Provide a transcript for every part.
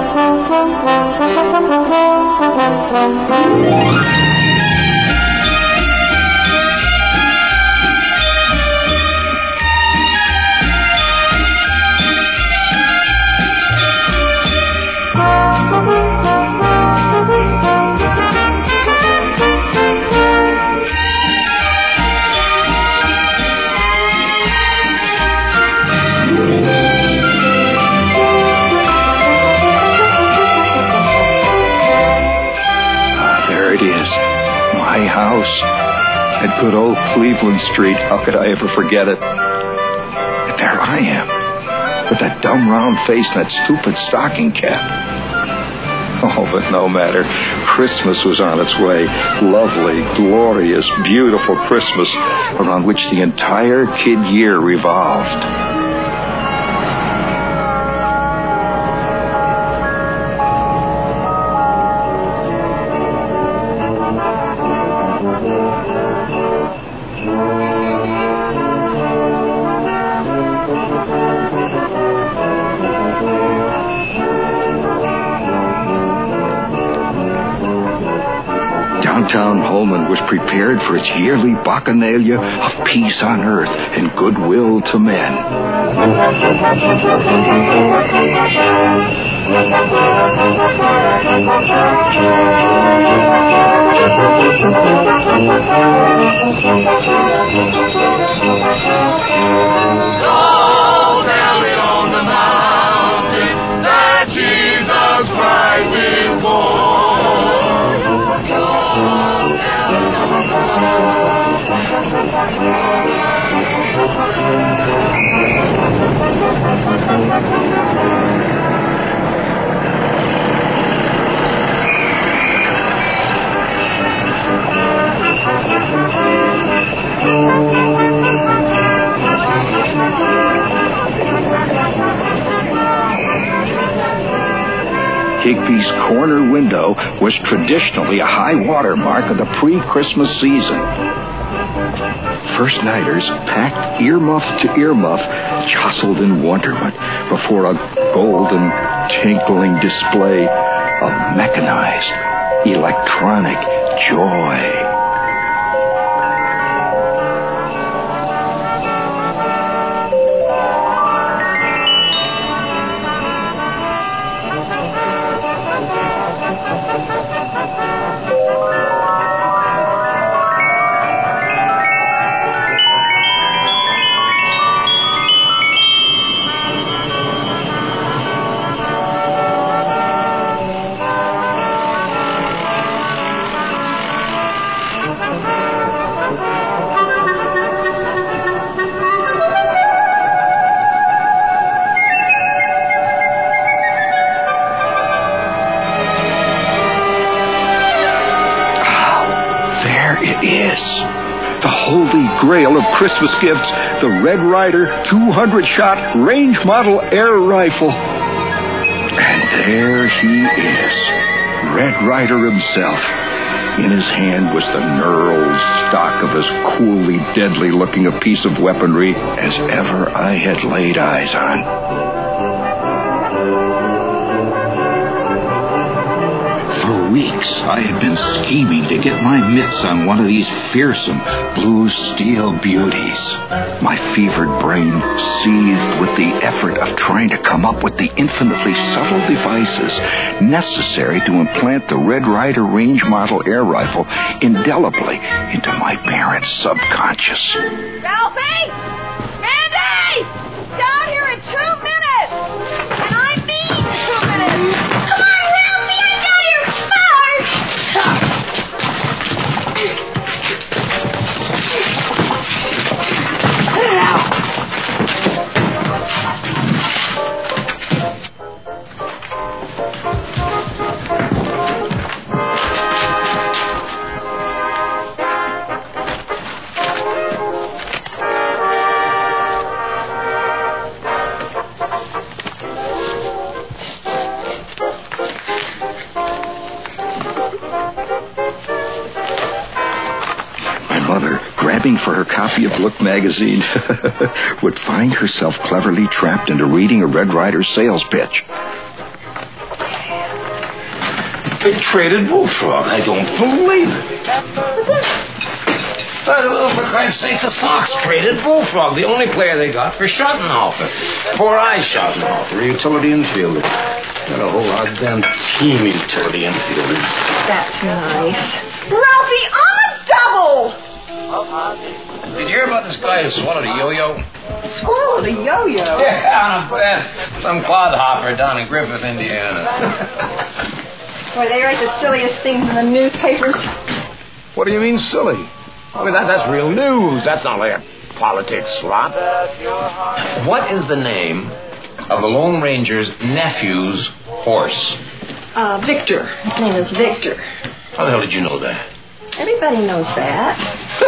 At good old Cleveland Street. How could I ever forget it? But there I am, with that dumb round face and that stupid stocking cap. Oh, but no matter. Christmas was on its way. Lovely, glorious, beautiful Christmas around which the entire kid year revolved. Downtown Holman was prepared for its yearly bacchanalia of peace on earth and goodwill to men. So down on the mountain that Jesus Christ is born. Higby's corner window was traditionally a high water mark of the pre-Christmas season. First-nighters, packed earmuff to earmuff, jostled in wonderment before a golden, tinkling display of mechanized, electronic joy. The holy grail of Christmas gifts, the Red Ryder 200-shot range model air rifle. And there he is, Red Ryder himself. In his hand was the knurled stock of as coolly deadly looking a piece of weaponry as ever I had laid eyes on. For weeks, I had been scheming to get my mitts on one of these fearsome blue steel beauties. My fevered brain seethed with the effort of trying to come up with the infinitely subtle devices necessary to implant the Red Ryder range model air rifle indelibly into my parents' subconscious. Ralphie! Andy! Down here in 2 minutes! And I mean 2 minutes! Come on, Ralphie! I know you're smart! Put it out! Grabbing for her copy of Look magazine, would find herself cleverly trapped into reading a Red Ryder sales pitch. They traded Bullfrog. I don't believe it. For Christ's sake, the Sox traded Bullfrog, the only player they got, for Schottenhaufer. Poor-eyed Schottenhaufer, a utility infielder. Got a whole lot of damn team utility infielders. That's nice. Ralphie, I'm a double! Did you hear about this guy who swallowed a yo-yo? Swallowed a yo-yo? Yeah, on a bed. Some clodhopper down in Griffith, Indiana. Boy, they write the silliest things in the newspapers. What do you mean silly? I mean, that's real news. That's not like a politics slop. What is the name of the Lone Ranger's nephew's horse? Victor. His name is Victor. How the hell did you know that? Everybody knows that.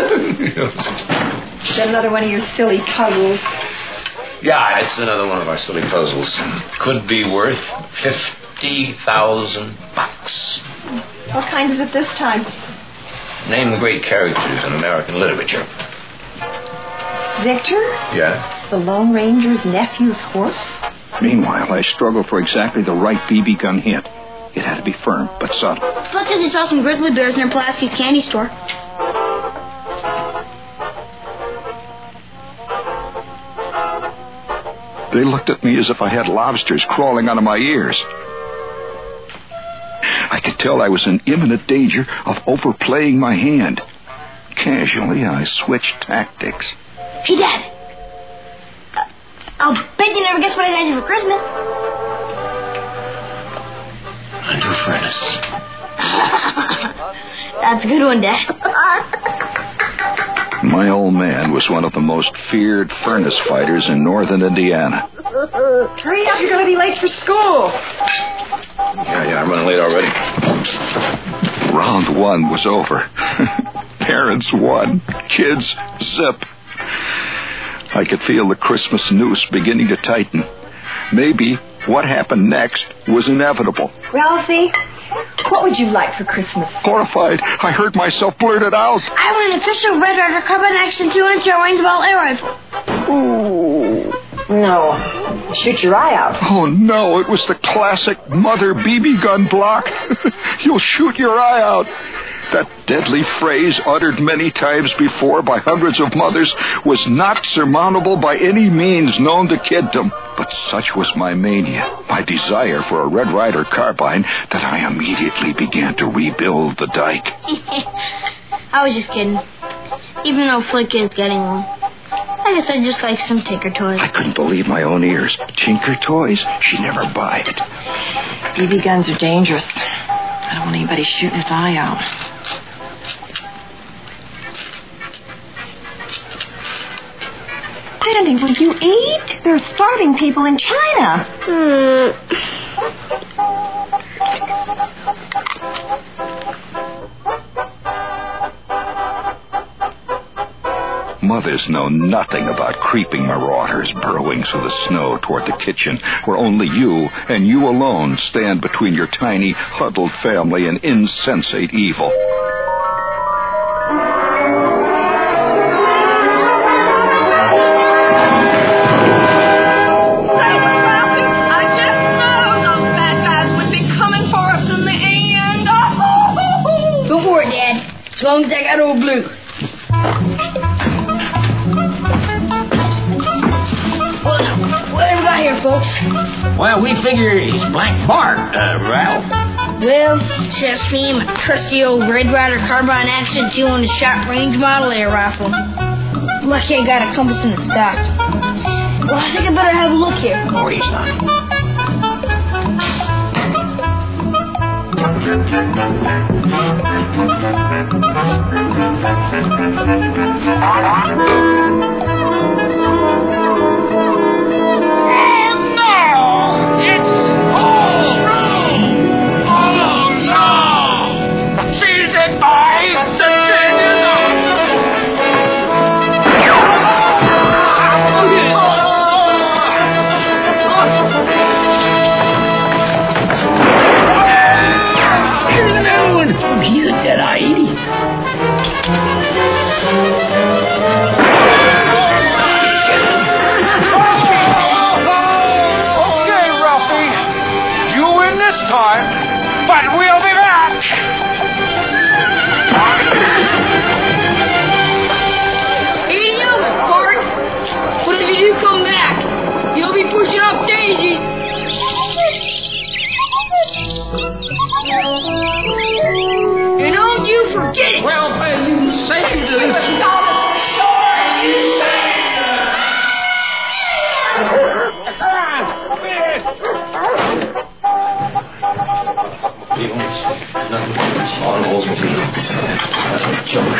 Is that another one of your silly puzzles? Yeah, it's another one of our silly puzzles. Could be worth $50,000. What kind is it this time? Name the great characters in American literature. Victor? Yeah? The Lone Ranger's nephew's horse? Meanwhile, I struggled for exactly the right BB gun hit. It had to be firm, but subtle. Flex says he saw some grizzly bears near Pulaski's candy store. They looked at me as if I had lobsters crawling out of my ears. I could tell I was in imminent danger of overplaying my hand. Casually, I switched tactics. Hey, Dad. I'll bet you never guess what I got you for Christmas. A new furnace. That's a good one, Dad. My old man was one of the most feared furnace fighters in northern Indiana. Hurry up, you're going to be late for school. Yeah, I'm running late already. Round one was over. Parents won. Kids zip. I could feel the Christmas noose beginning to tighten. Maybe what happened next was inevitable. Ralphie, what would you like for Christmas? Horrified, I heard myself blurt it out. I want an official Red Ryder Carbine Action 2-inch range ball air rifle. Ooh. No. Shoot your eye out. Oh, no, it was the classic mother BB gun block. You'll shoot your eye out. That deadly phrase, uttered many times before by hundreds of mothers, was not surmountable by any means known to kiddom. But such was my mania, my desire for a Red Ryder carbine, that I immediately began to rebuild the dike. I was just kidding. Even though Flick is getting one. I guess I just like some Tinker toys. I couldn't believe my own ears. Tinker toys? She'd never buy it. BB guns are dangerous. I don't want anybody shooting his eye out. Why don't they want you eat? There are starving people in China. Mothers know nothing about creeping marauders burrowing through the snow toward the kitchen, where only you and you alone stand between your tiny, huddled family and insensate evil. As long as I got old Blue. What have we got here, folks? Well, we figure he's Black Bart, Ralph. Well, it's just me and my trusty old Red Ryder Carbine Action 2-inch short range model air rifle. Lucky I got a compass in the stock. Well, I think I better have a look here. Oh, he's not. He's a dead-eye idiot. on Oldsmobile. That's a joke.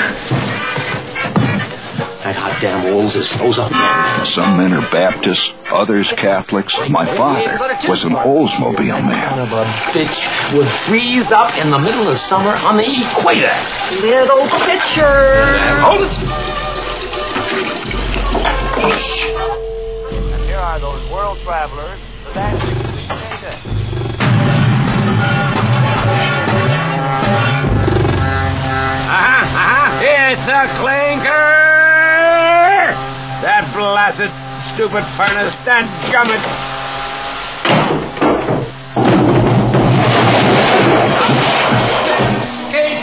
That hot damn Olds is froze up. Some men are Baptists, others Catholics. My father was an Oldsmobile man. Son of a bitch would freeze up in the middle of summer on the equator. Little pitcher. Hold it. And here are those world travelers, the dancing data. It's a clinker! That blasted, stupid furnace, that gummit! Skates!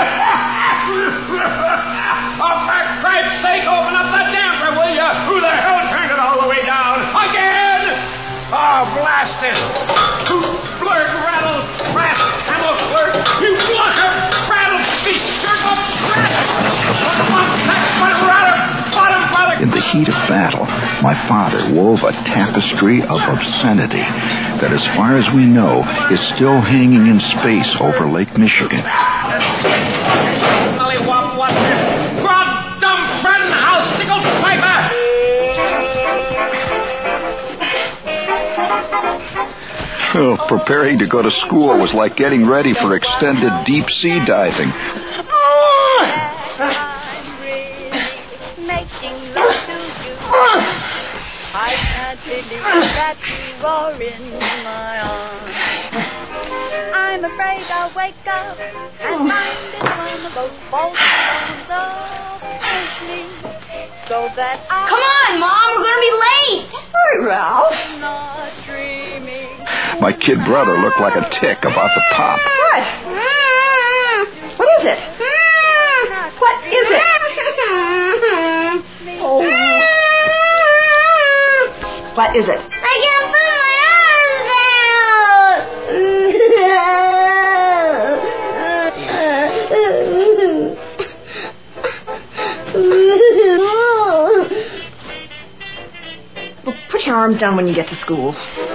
Oh, for Christ's sake, open up the damper, will you? Who the hell turned it all the way down? Again! Oh, blast it! Blurt, rattle, rat, camel flirt, you blocker, rattle, beast, jerk up, rat! In the heat of battle, my father wove a tapestry of obscenity that, as far as we know, is still hanging in space over Lake Michigan. Oh, preparing to go to school was like getting ready for extended deep sea diving. I can't believe that you are in my arms. I'm afraid I'll wake up and find it's one of those false ones of me, so that I... Come on, Mom, we're gonna be late. Hurry, Ralph. not dreaming. My kid brother looked like a tick about to pop. What? What is it? What is it? Oh. What is it? I can't put my arms Well, put your arms down when you get to school.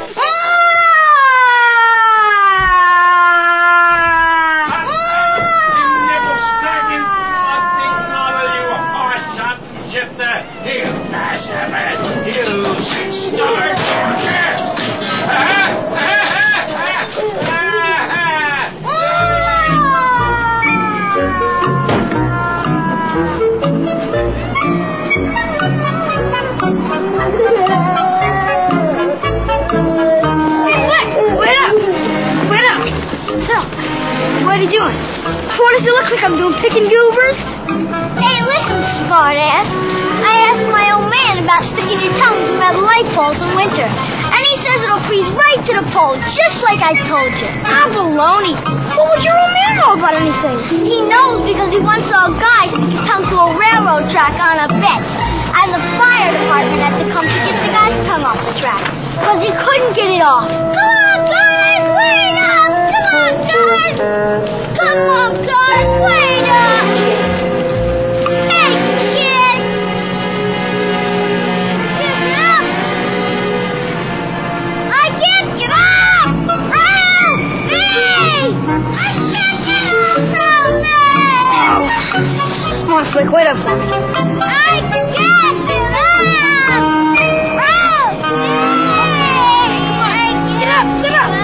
What are you doing? What does it look like I'm doing, picking goobers? Hey, listen, smartass. I asked my old man about sticking your tongue through metal light bulbs in winter. And he says it'll freeze right to the pole, just like I told you. Ah, baloney. What would your old man know about anything? He knows because he once saw a guy stick his tongue to a railroad track on a fence. And the fire department had to come to get the guy's tongue off the track. Because he couldn't get it off. Come on, guys, wait up! Come on, guys! Come on, guys, wait up! Hey, kid! Get up! I can't get up! Help! Hey! I can't get up! Help me! Come on, Flick, wait up for me. I can't get up! Help! Hey! Get up, sit up!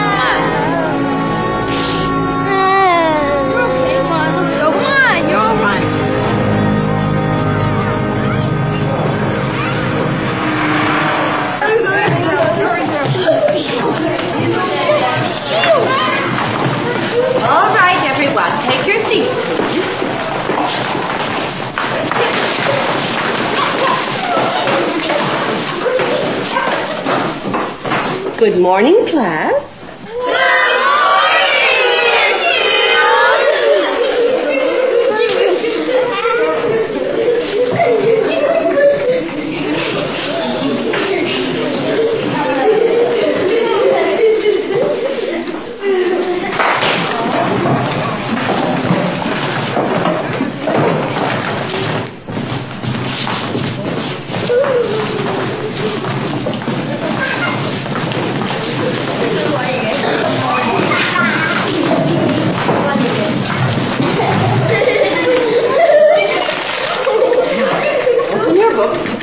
All right, everyone, take your seats. Good morning, class.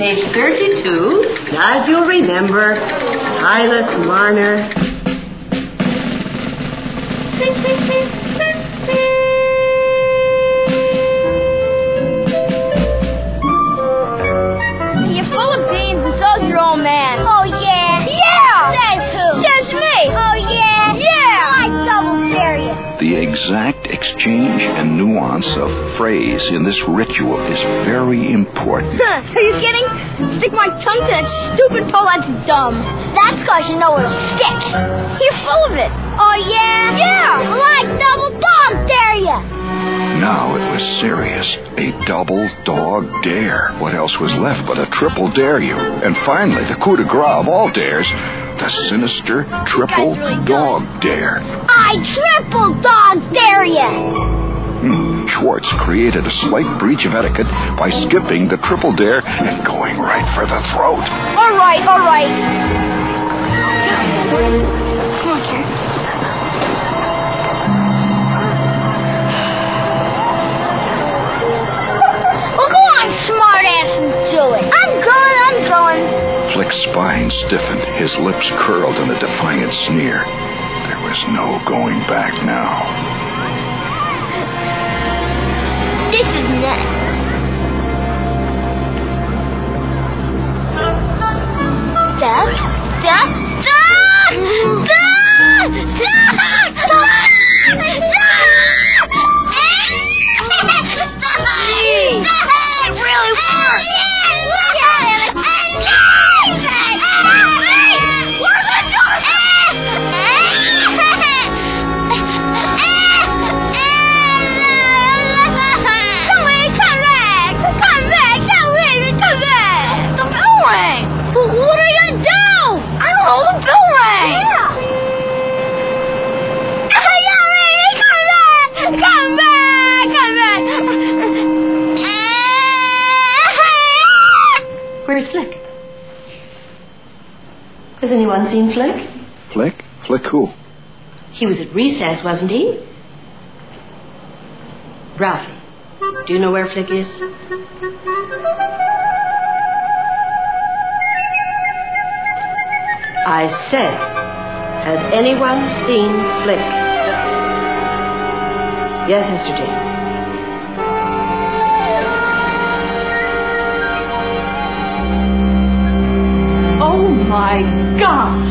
Page 32. Glad you'll remember. Silas Marner. You're full of beans and so's your old man. Oh, yeah? Yeah! Says who? Says me. Oh, yeah? Yeah! I double dare you. The exact exchange and nuance of phrase in this ritual is very important. Are you kidding? Stick my tongue to that stupid pole, that's dumb. That's because you know it'll stick. You're full of it. Oh, yeah? Yeah! Well, I double dog dare you. Now it was serious. A double dog dare. What else was left but a triple dare you? And finally, the coup de grace of all dares, the sinister triple dog dare. I triple dog dare you. Schwartz created a slight breach of etiquette by skipping the triple dare and going right for the throat. All right. Come on, Karen. Well, go on, smartass, and do it. I'm going. Flick's spine stiffened, his lips curled in a defiant sneer. There was no going back now. This is next. It really works. What are you gonna do? I don't know, the bell rang. Yeah. Come back. Where's Flick? Has anyone seen Flick? Flick? Flick who? He was at recess, wasn't he? Ralphie, do you know where Flick is? I said, has anyone seen Flick? Yes, Mr. Jane. Oh, my God!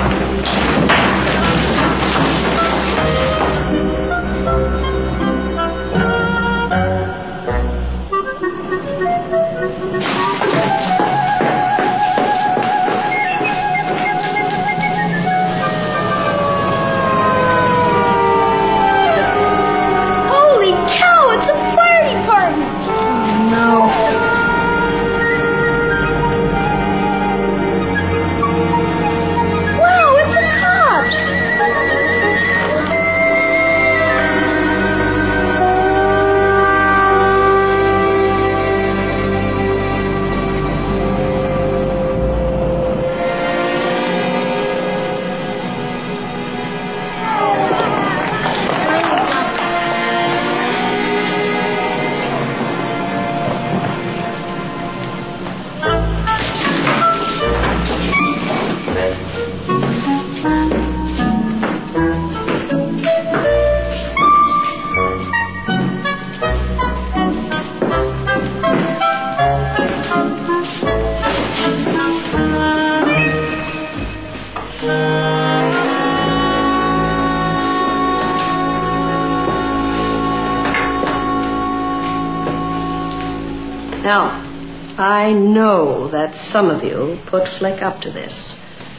Now, I know that some of you put Flick up to this.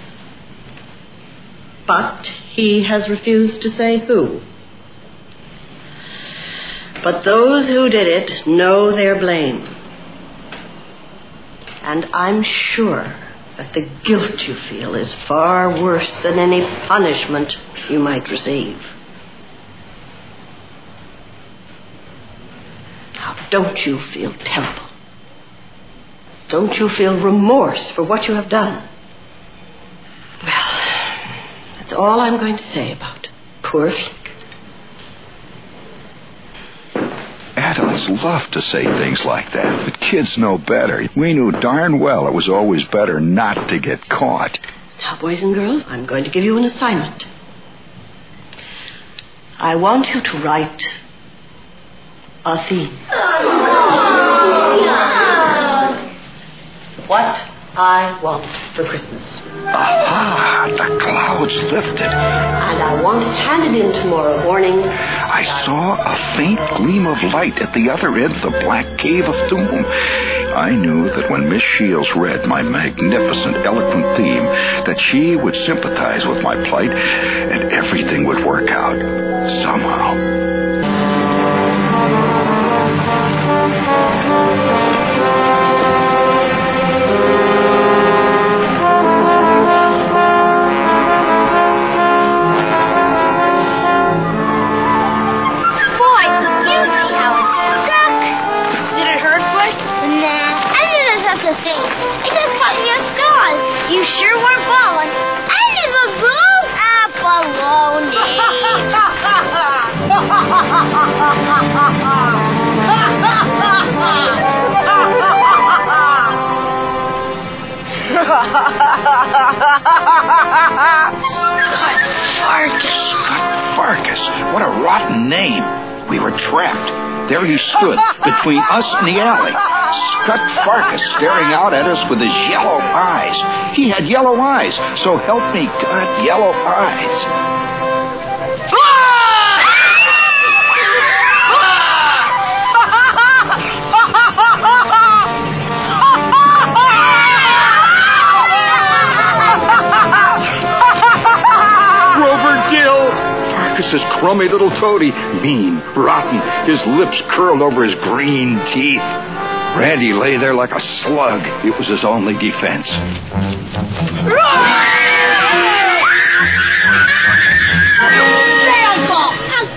But he has refused to say who. But those who did it know their blame. And I'm sure that the guilt you feel is far worse than any punishment you might receive. Now, don't you feel terrible? Don't you feel remorse for what you have done? Well, that's all I'm going to say about poor Flick. At Adults love to say things like that, but kids know better. We knew darn well it was always better not to get caught. Now, boys and girls, I'm going to give you an assignment. I want you to write a theme. What I want for Christmas. Aha, the clouds lifted. And I want it handed in tomorrow morning. I saw a faint gleam of light at the other end of the black cave of doom. I knew that when Miss Shields read my magnificent, eloquent theme, that she would sympathize with my plight and everything would work out somehow. You sure weren't balling. I never blew Scott Farkas. What a rotten name. We were trapped. There he stood, between us and the alley. Scott Farkas staring out at us with his yellow eyes. He had yellow eyes, so help me God, yellow eyes. His crummy little toady, mean, rotten, his lips curled over his green teeth. Randy lay there like a slug. It was his only defense. Say, Uncle!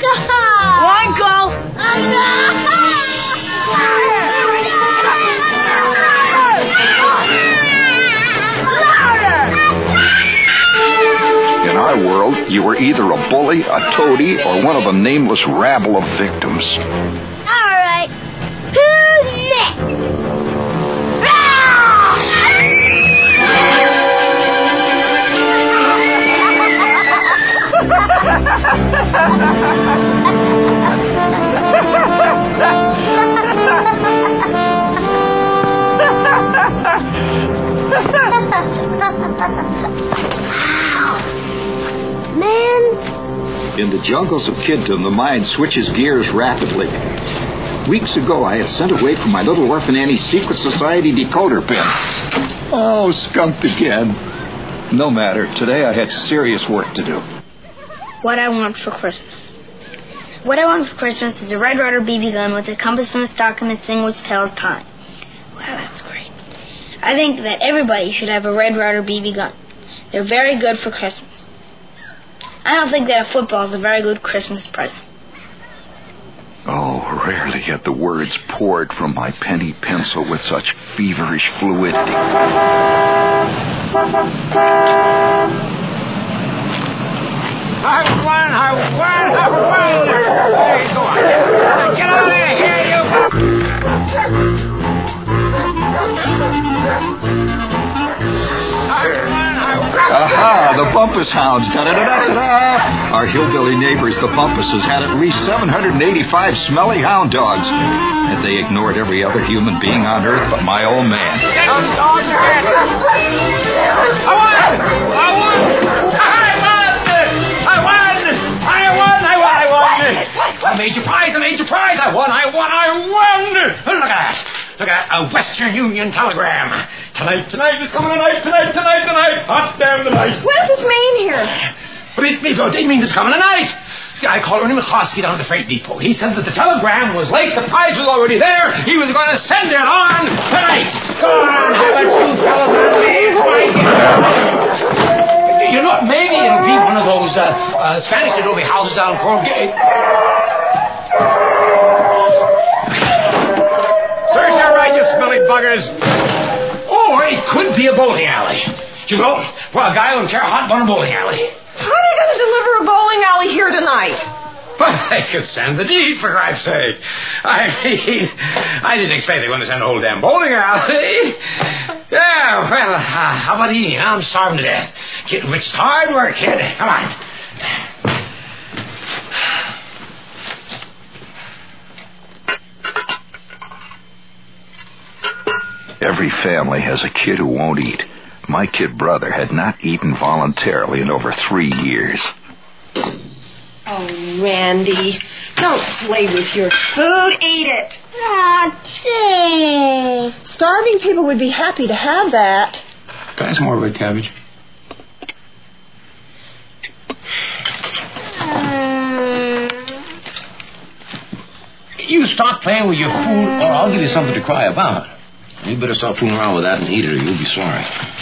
In our world, you were either a bully, a toady, or one of a nameless rabble of victims. All right. Who's next? In the jungles of Kidton, the mind switches gears rapidly. Weeks ago, I had sent away from my little orphan Annie's secret society decoder pin. Oh, skunked again. No matter. Today I had serious work to do. What I want for Christmas. What I want for Christmas is a Red Ryder BB gun with a compass and a stock and this thing which tells time. Wow, that's great. I think that everybody should have a Red Ryder BB gun. They're very good for Christmas. I don't think that a football is a very good Christmas present. Oh, rarely had the words poured from my penny pencil with such feverish fluidity. I won! There you go. Get out of here, you! Aha, the Bumpus Hounds. Da-da-da-da-da-da. Our hillbilly neighbors, the Bumpuses, had at least 785 smelly hound dogs. And they ignored every other human being on earth but my old man. I made your prize. I won. Look at that. Look at a Western Union telegram. Tonight is coming tonight. Hot damn tonight. What does this mean here? But it means it's coming tonight. See, I called Ernie McCloskey down at the freight depot. He said that the telegram was late. The prize was already there. He was going to send it on tonight. Go on, how about you fellas and leave right here? You know, maybe it'll be one of those Spanish adobe houses down Fort Gate. Search that right, you smelly buggers. Or it could be a bowling alley. You know, well, a guy will tear a hot bun a bowling alley. How are they going to deliver a bowling alley here tonight? But could send the deed, for Christ's sake. I mean, I didn't expect they were going to send a whole damn bowling alley. Yeah, well, how about eating? I'm starving to death. Kid, which is hard work, kid. Come on. Every family has a kid who won't eat. My kid brother had not eaten voluntarily in over 3 years. Oh, Randy, don't play with your food. Eat it. Gee. Starving people would be happy to have that. Can I have some more red cabbage? You stop playing with your food, or I'll give you something to cry about. You better stop fooling around with that and eat it, or you'll be sorry.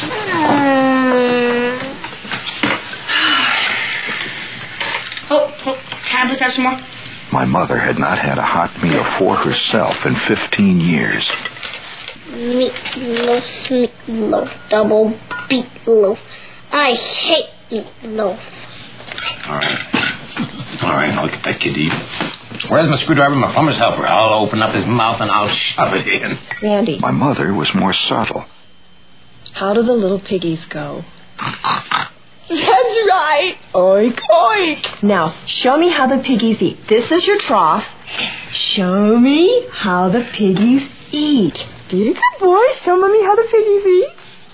Can I please have some more? My mother had not had a hot meal for herself in 15 years. Meatloaf, double beetloaf. I hate meatloaf. All right, I'll get that kid to eat. Where's my screwdriver and my plumber's helper? I'll open up his mouth and I'll shove it in. Randy. My mother was more subtle. How do the little piggies go? That's right. Oink, oink. Now, show me how the piggies eat. This is your trough. Show me how the piggies eat. Be a good boy. Show Mommy how the piggies eat.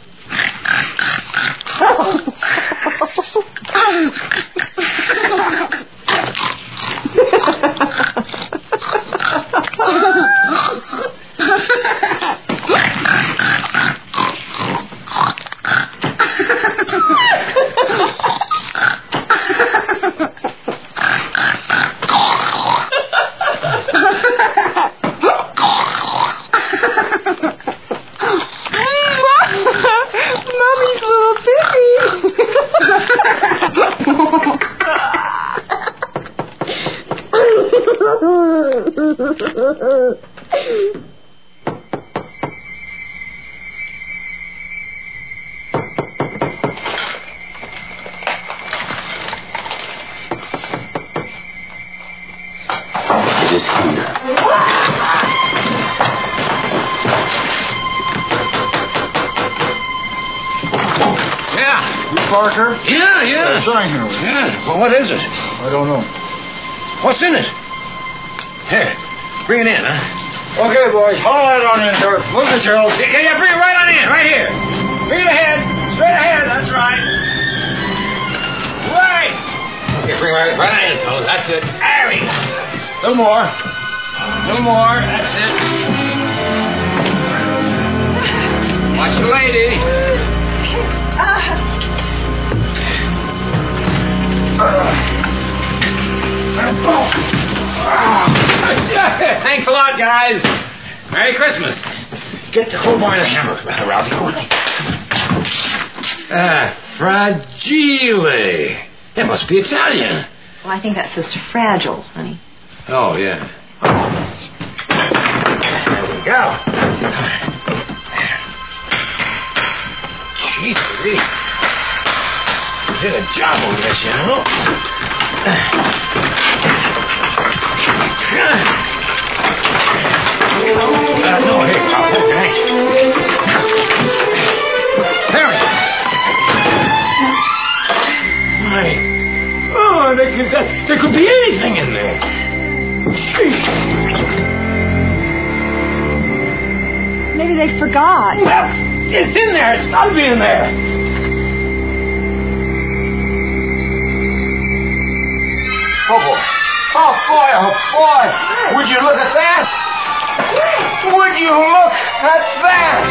Mommy's little piggy. It is here. Parker? Yeah. There's a sign here. Yeah. Well, what is it? I don't know. What's in it? Here, bring it in, huh? Okay, boys, haul that on in, sir. Move the shelves. Yeah, bring it right on in, right here. Bring it ahead, straight ahead, that's right. Right. Okay, bring it right on in, fellas, that's it. There we go. A little more, that's it. Watch the lady. Thanks a lot, guys. Merry Christmas. Get the crowbar and the hammer, Ralphie, quickly. Fragile. That must be Italian. Well, I think that says fragile, honey. Oh, yeah. There we go. Jeez, did a job on this, you know. No, here, Pop, okay. There we go. Oh, there could be anything in there. Maybe they forgot. Well, it's in there. It's got to be in there. Oh, boy. Oh, boy. Would you look at that? Would you look at that?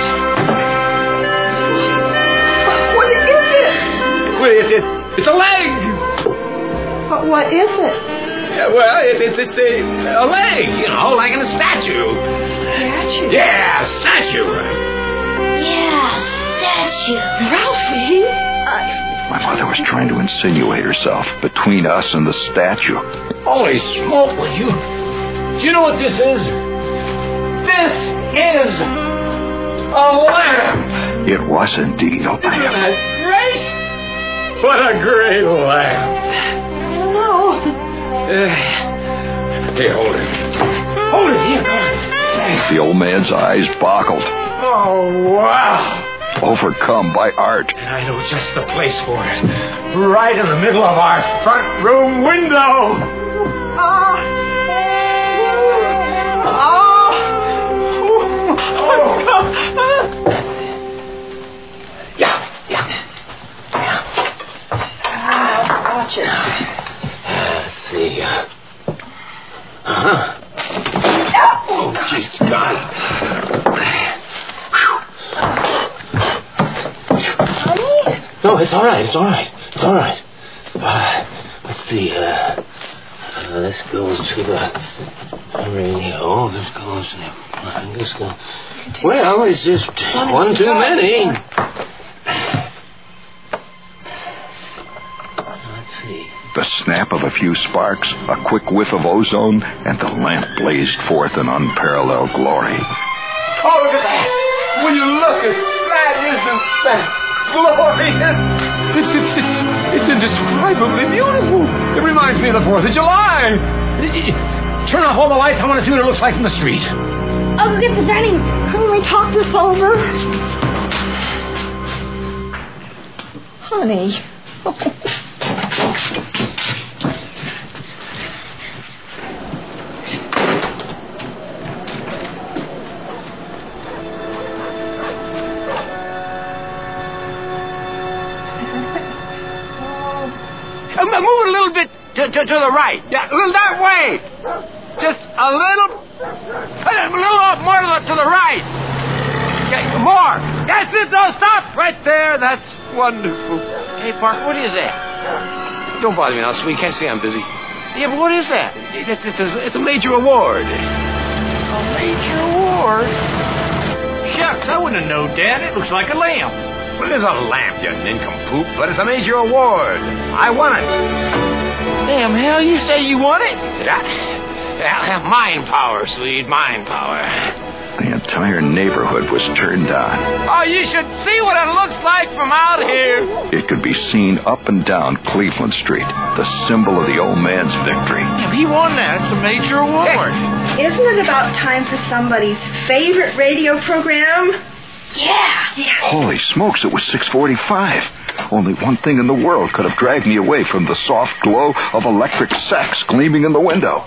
What is it? Well, it's a leg. But what is it? Yeah, well, it's a leg, you know, like in a statue. Statue? Yeah, statue. Yeah, statue. Ralphie? My mother was trying to insinuate herself between us and the statue. Holy smoke, would you? Do you know what this is? This is a lamp. It was indeed a Isn't lamp. that great? What a great lamp. I don't know. Here, hold it. Hold it. Here, go on. The old man's eyes boggled. Oh, wow. Overcome by art. I know just the place for it. Right in the middle of our front room window. Yeah. Watch it. Let's see. Uh-huh. Oh, jeez, God. No, it's all right. Let's see. This goes to the radio. This goes to the... Well, it's just one too many. Let's see. The snap of a few sparks, a quick whiff of ozone, and the lamp blazed forth in unparalleled glory. Oh, look at that! Will you look at that? Isn't that glorious? It's indescribably beautiful. It reminds me of the 4th of July. Turn off all the lights. I want to see what it looks like from the street. I'll go get the dining room. Couldn't we talk this over? Honey. Move it a little bit to the right. Yeah, a little that way. Just a little more to the right. Okay, more. That's it. No, stop right there. That's wonderful. Hey, Park, what is that? Don't bother me now, sweet. Can't see I'm busy. Yeah, but what is that? It's a major award. A major award? Shucks, I wouldn't have known, Dad. It looks like a lamp. Well, it is a lamp, you nincompoop, but it's a major award. I won it. Damn, hell, you say you won it? Mind power, sweet, mind power. The entire neighborhood was turned on. Oh, you should see what it looks like from out here. It could be seen up and down Cleveland Street, the symbol of the old man's victory. Yeah, he won that. It's a major award. Isn't it about time for somebody's favorite radio program? Yeah. Holy smokes, it was 6:45. Only one thing in the world could have dragged me away from the soft glow of electric sex gleaming in the window.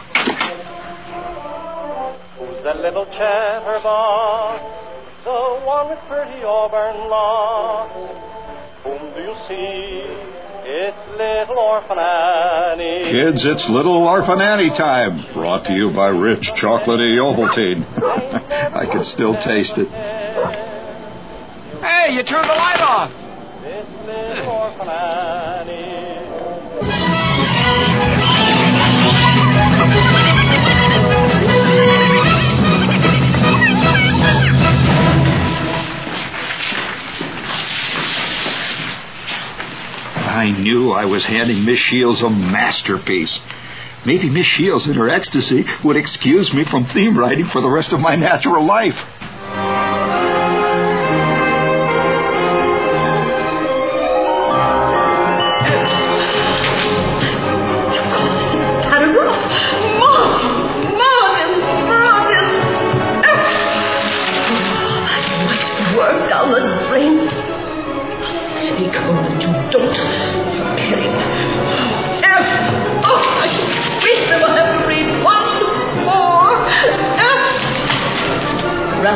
Who's that little chatterbox? The one with pretty auburn locks. Whom do you see? It's little Orphan Annie. Kids, it's Little Orphan Annie time. Brought to you by rich chocolatey Ovaltine. I can still taste it. Hey, you turned the light off. This little Orphan Annie. I knew I was handing Miss Shields a masterpiece. Maybe Miss Shields in her ecstasy would excuse me from theme writing for the rest of my natural life. Down the drain. Steady, Conan, you don't. You're kidding. F! Oh, I wish I will have to read one more. F!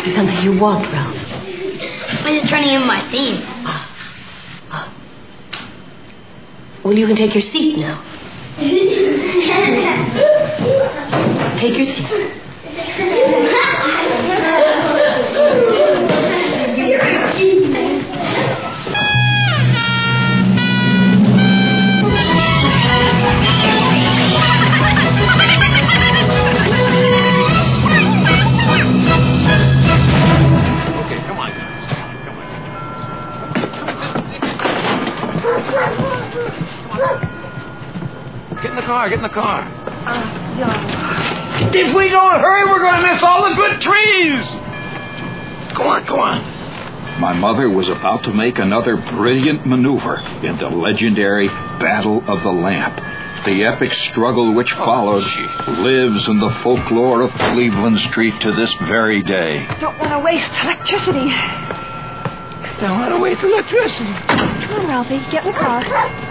you something you want, Ralph? I'm just turning in my theme. Well, you can take your seat now. Take your seat. Get in the car. If we don't hurry, we're going to miss all the good trees. Go on. My mother was about to make another brilliant maneuver in the legendary Battle of the Lamp. The epic struggle which followed lives in the folklore of Cleveland Street to this very day. Don't want to waste electricity. Don't want to waste electricity. Come on, Ralphie. Get in the car.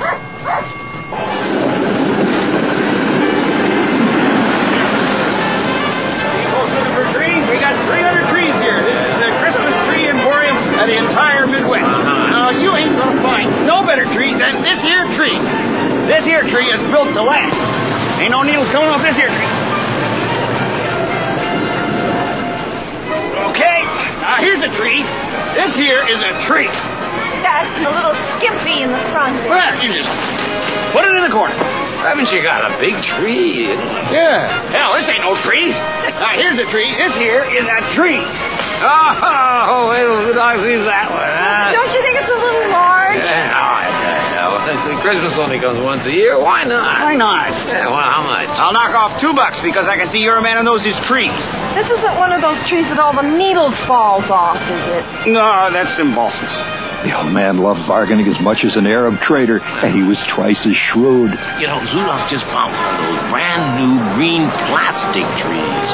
We got 300 trees here. This is the Christmas tree emporium of the entire Midwest. Now, you ain't gonna find no better tree than this here tree. This here tree is built to last. Ain't no needles coming off this here tree. Okay, now here's a tree. This here is a tree. That's a little skimpy in the front. Well, you just put it in the corner. Haven't you got a big tree? Yeah. Hell, this ain't no tree. Now, here's a tree. This here is a tree. Oh, well, I see that one. Don't you think it's a little large? No. Christmas only comes once a year. Why not? Why not? Yeah, well, how much? I'll knock off $2 because I can see you're a man who knows his trees. This isn't one of those trees that all the needles falls off, is it? No, that's some balsams. The old man loved bargaining as much as an Arab trader, and he was twice as shrewd. You know, Zulauf just bought one of those brand new green plastic trees.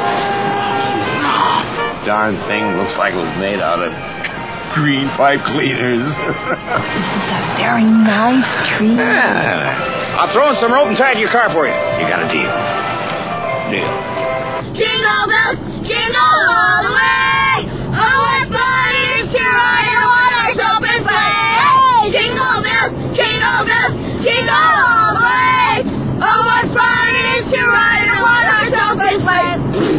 Darn thing looks like it was made out of green pipe cleaners. This is a very nice tree. Yeah. I'll throw in some rope and tie it to your car for you. You got a deal. Jingle bells, jingle all the way. Oh, what fun it is to ride in a one-horse open sleigh. Jingle bells, jingle all the way. Oh, what fun it is to ride in a one-horse open sleigh.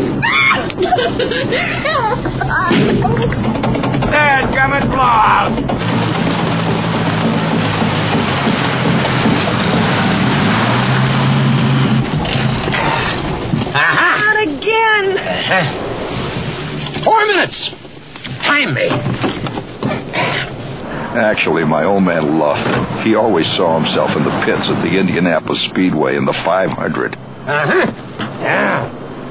Dadgummit blob. Not again. 4 minutes. Time me. Actually, my old man loved it. He always saw himself in the pits at the Indianapolis Speedway in the 500. Yeah.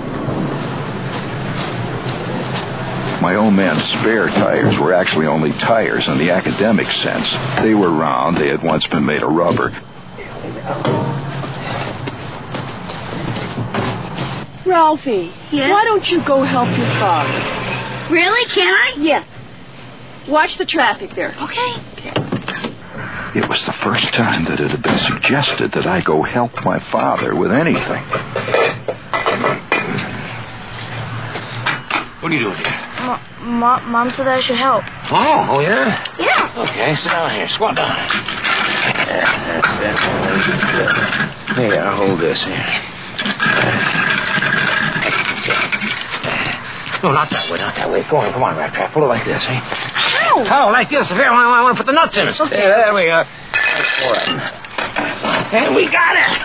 My old man's spare tires were actually only tires in the academic sense. They were round. They had once been made of rubber. Ralphie, why don't you go help your father? Really? Can I? Yeah. Watch the traffic there. Okay. It was the first time that it had been suggested that I go help my father with anything. What are you doing here? Mom said I should help. Oh, yeah? Yeah. Okay, sit down here. Squat down. Here, I'll hold this here. No, not that way. Come on, Rat Trap. Pull it like this, eh? How? Oh, like this. Here, I want to put the nuts in it. Okay. There we are. That's all right. And we got it.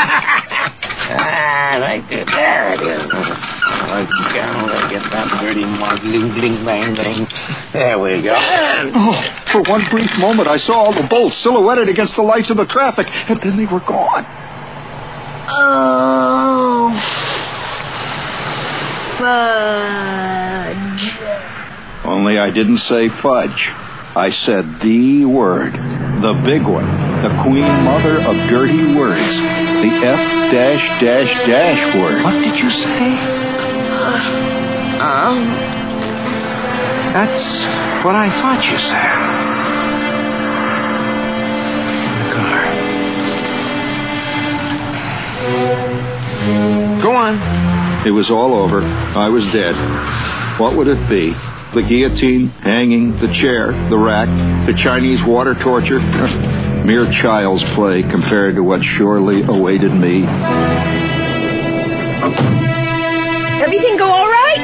Right there. There it is. Get that dirty mud. Bling, bling, bang, bang. There we go. Oh, for one brief moment, I saw all the bolts silhouetted against the lights of the traffic, and then they were gone. Oh. Fudge. Only I didn't say fudge. I said the word. The big one. The queen mother of dirty words. The F-dash word. What did you say? That's what I thought you said. The car. Go on. It was all over. I was dead. What would it be? The guillotine, hanging, the chair, the rack, the Chinese water torture. Mere child's play compared to what surely awaited me. Everything go all right?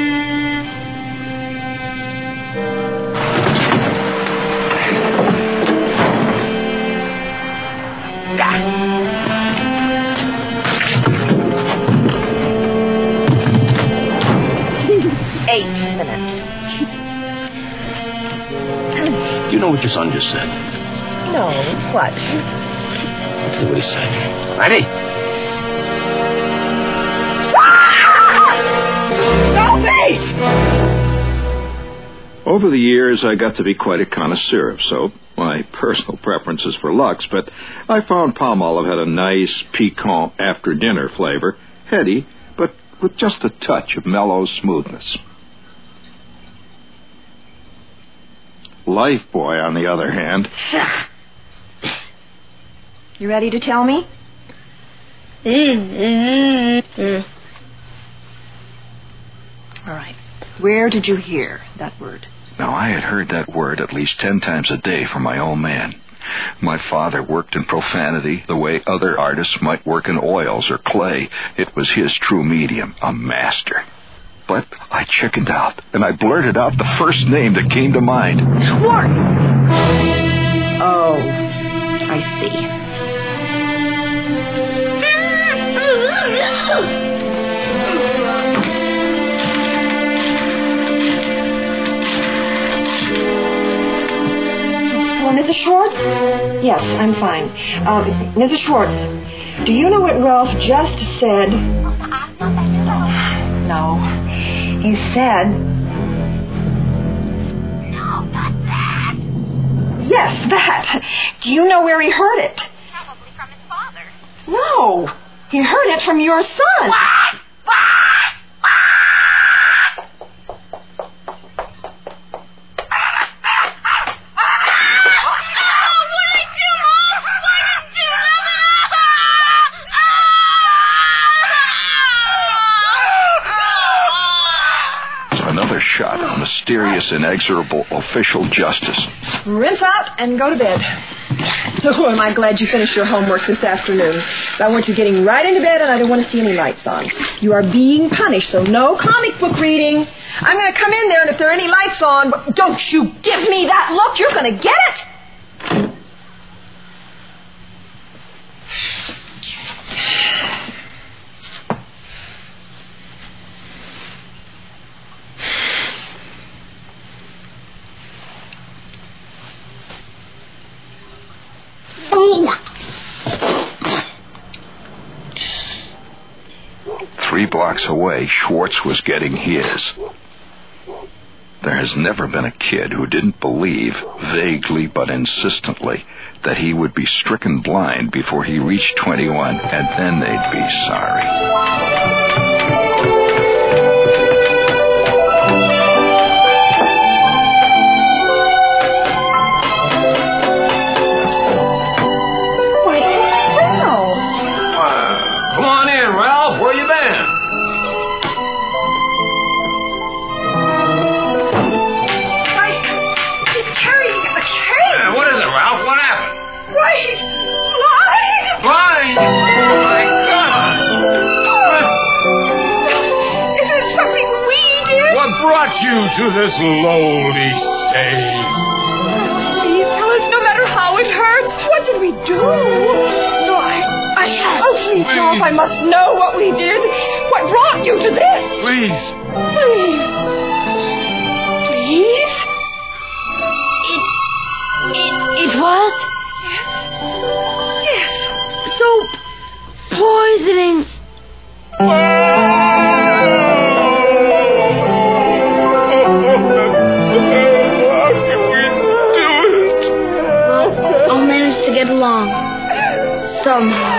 You know what your son just said? No, what? Let's see what he said. Ready? Over the years, I got to be quite a connoisseur of soap. My personal preference is for Lux, but I found Palmolive had a nice, piquant after-dinner flavor, heady, but with just a touch of mellow smoothness. Lifebuoy, on the other hand... You ready to tell me? All right. Where did you hear that word? Now, I had heard that word at least 10 times a day from my old man. My father worked in profanity the way other artists might work in oils or clay. It was his true medium, a master. But I chickened out, and I blurted out the first name that came to mind. Schwartz! Oh, I see. Mrs. Schwartz? Yes, I'm fine. Mrs. Schwartz, do you know what Ralph just said? No. He said... No, not that. Yes, that. Do you know where he heard it? Probably from his father. No. He heard it from your son. What? Shot of mysterious, inexorable official justice. Rinse out and go to bed. So am I glad you finished your homework this afternoon. I want you getting right into bed, and I don't want to see any lights on. You are being punished, so no comic book reading. I'm going to come in there, and if there are any lights on, don't you give me that look. You're going to get it. Three blocks away, Schwartz was getting his. There has never been a kid who didn't believe, vaguely but insistently, that he would be stricken blind before he reached 21, and then they'd be sorry. Blind? Oh, my God! Is it something we did? What brought you to this lowly stage? Please tell us, no matter how it hurts. What did we do? No, I can't. Oh, please, Ralph, I must know what we did. What brought you to this? Please. Please. Please? It was? Yes. So, poisoning. I'll manage to get along. Somehow.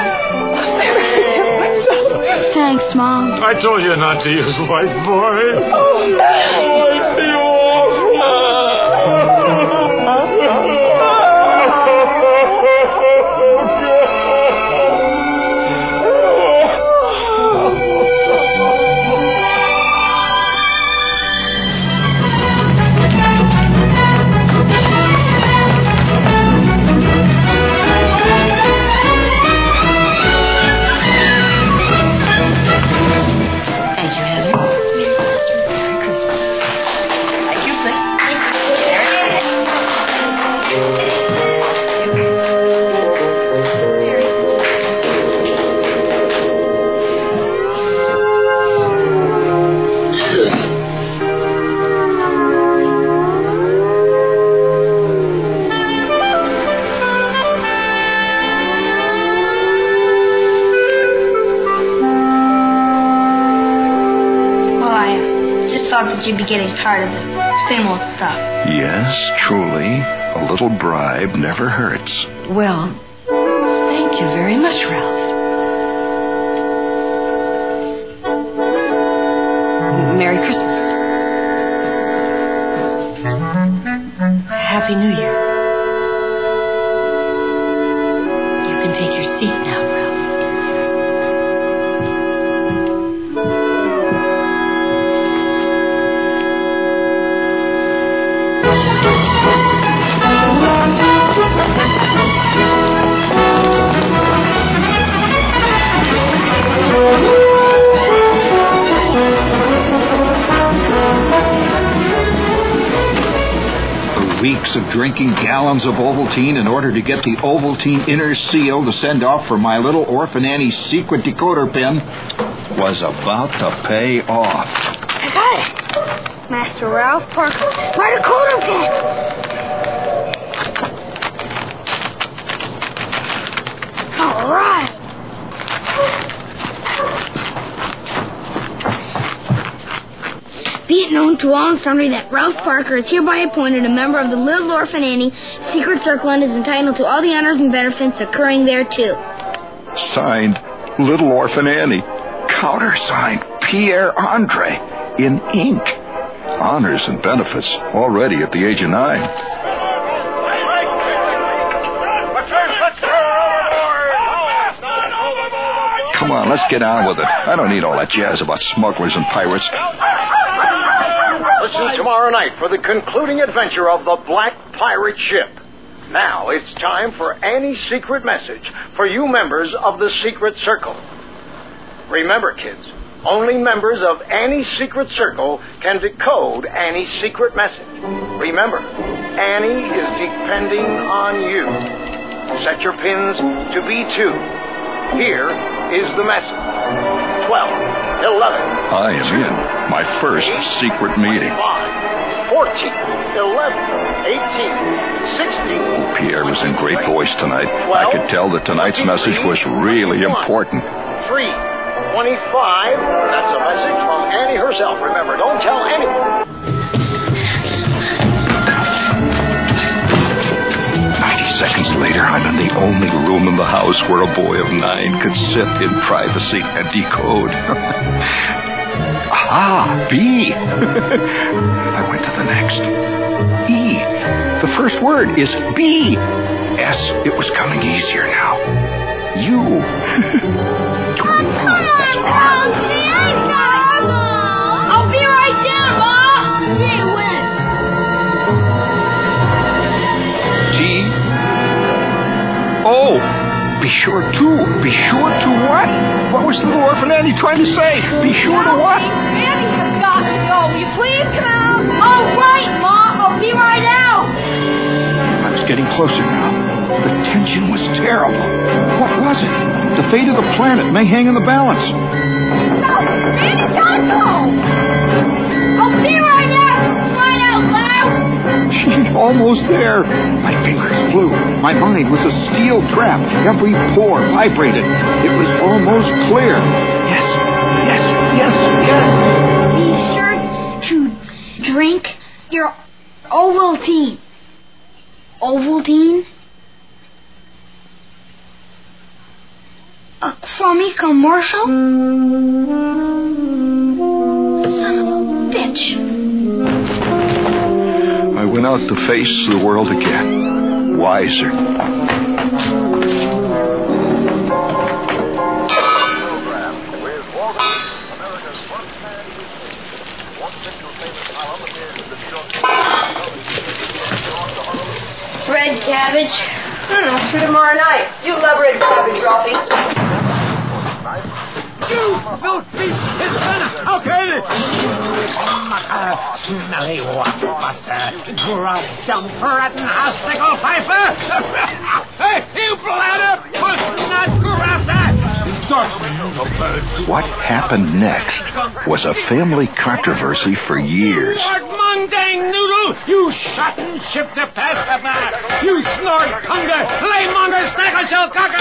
Thanks, Mom. I told you not to use light, boy. Oh, no. I feel thought that you'd be getting tired of the same old stuff. Yes, truly, a little bribe never hurts. Well, thank you very much, Ralph. Merry Christmas. Happy New Year. You can take your seat now, Ralph. Weeks of drinking gallons of Ovaltine in order to get the Ovaltine inner seal to send off for my little Orphan Annie's secret decoder pin was about to pay off. I got it. Master Ralph Parker, my decoder pin. All right. Be it known to all and sundry that Ralph Parker is hereby appointed a member of the Little Orphan Annie Secret Circle and is entitled to all the honors and benefits occurring thereto. Signed, Little Orphan Annie. Countersigned, Pierre Andre, in ink. Honors and benefits already at the age of 9. Come on, let's get on with it. I don't need all that jazz about smugglers and pirates. Listen tomorrow night for the concluding adventure of the Black Pirate Ship. Now it's time for Annie's secret message for you members of the Secret Circle. Remember, kids, only members of Annie's Secret Circle can decode Annie's secret message. Remember, Annie is depending on you. Set your pins to B2. Here is the message. 12, 11. I am in my first secret meeting. 5, 14, 11, 18, 16. Pierre was in great voice tonight. 12, I could tell that tonight's message was really important. 3, 25. That's a message from Annie herself. Remember, don't tell anyone. 90 seconds later, I'm in the only room in the house where a boy of 9 could sit in privacy and decode. Aha, B. I went to the next. E. The first word is B. S. It was coming easier now. U. Come on, Rosie, I got it. I'll be right there, Ma. Say it wins. T. O. Be sure to. Be sure to what? What was little Orphan Annie trying to say? Be sure to what? Annie has got to go. Will you please come out? All right, Ma. I'll be right out. I was getting closer now. The tension was terrible. What was it? The fate of the planet may hang in the balance. No, Annie's got to go. I'll be right out. Sign out loud. She's almost there. My fingers flew. My mind was a steel trap. Every pore vibrated. It was almost clear. Yes, yes, yes, yes. Be sure to drink your Ovaltine. Ovaltine? A crummy commercial? Son of a bitch. I went out to face the world again, wiser. Red cabbage. It's for tomorrow night. You love red cabbage, Ralphie. You don't see his banner. How can it? Smelly waterbuster. Grub jumper at hosticle piper. Hey, you bladder. Push not grafter. What happened next was a family controversy for years. Lord Mundane Noodle, you shot and shipped a pacifier. You snort hunger, laymonger, snacker, shell cocker.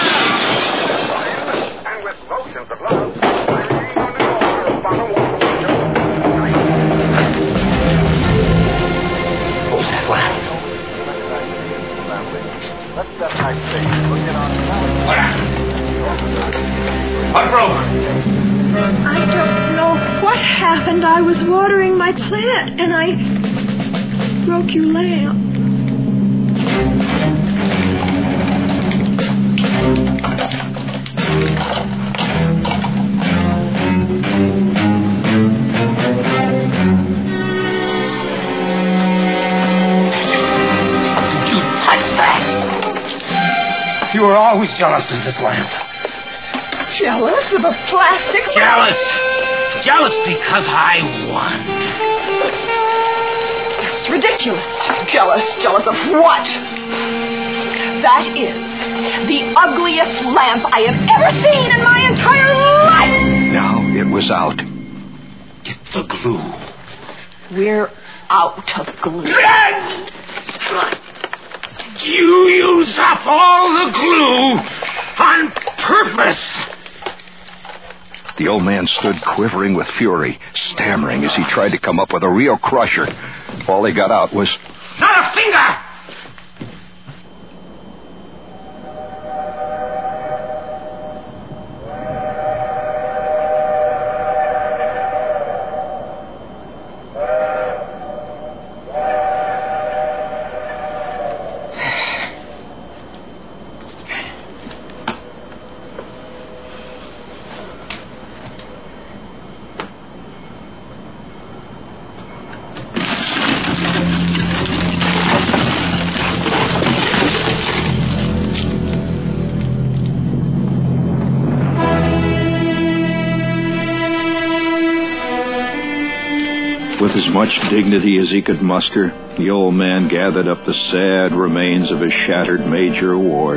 And with motions of love, happened. I was watering my plant, and I broke your lamp. Did you touch that? You were always jealous of this lamp. Jealous of a plastic lamp? Jealous. Jealous because I won. It's ridiculous. Jealous of what? That is the ugliest lamp I have ever seen in my entire life. Now it was out. Get the glue. We're out of glue. You use up all the glue on purpose. The old man stood quivering with fury, stammering as he tried to come up with a real crusher. All he got out was, "Not a finger!" with as much dignity as he could muster, the old man gathered up the sad remains of his shattered Major Award.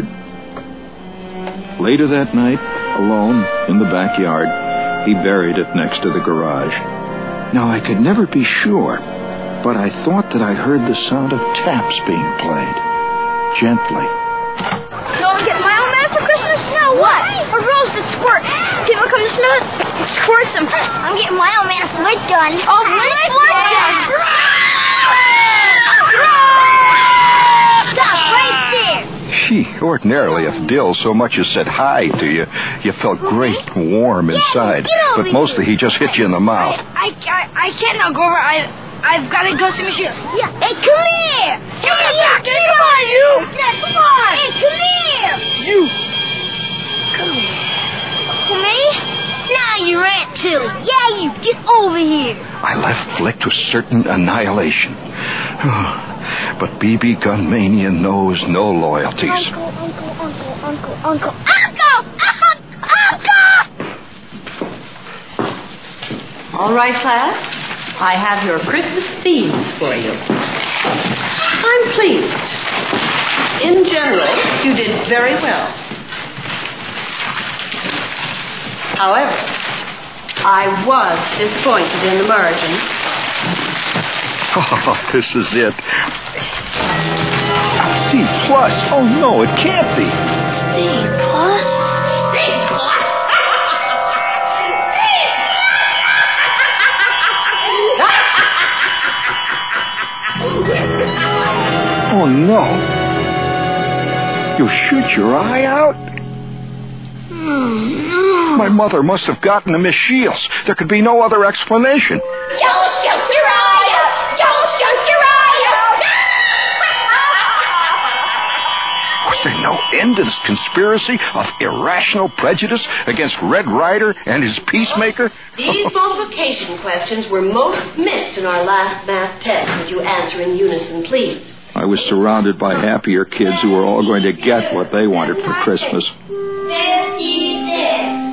Later that night, alone in the backyard, he buried it next to the garage. Now, I could never be sure, but I thought that I heard the sound of taps being played, gently. You want to get my old man for Christmas? No, what? A roasted squirt. People come to smell it, it squirts them. I'm getting my old man a blood gun. Oh, blood gun! Stop right there! Gee, ordinarily, if Dill so much as said hi to you, you felt great and warm inside. But mostly he just hit you in the mouth. I can't now, Grover. I've got to go see Michelle. Yeah. Hey, come here! Come on, you! Come on! Hey, come here! You! Come here. Me? Now you're it, too. Yeah, you. Get over here. I left Flick to certain annihilation. But BB Gun Mania knows no loyalties. Uncle! All right, class. I have your Christmas themes for you. I'm pleased. In general, you did very well. However, I was disappointed in the margins. Oh, this is it. C+. Oh, no, it can't be. C+? Oh, no. You'll shoot your eye out? My mother must have gotten to Miss Shields. There could be no other explanation. You'll shoot your eye out! You'll shoot your eye out! Was there no end to this conspiracy of irrational prejudice against Red Ryder and his peacemaker? These multiplication questions were most missed in our last math test. Would you answer in unison, please? I was surrounded by happier kids who were all going to get what they wanted for Christmas. 56.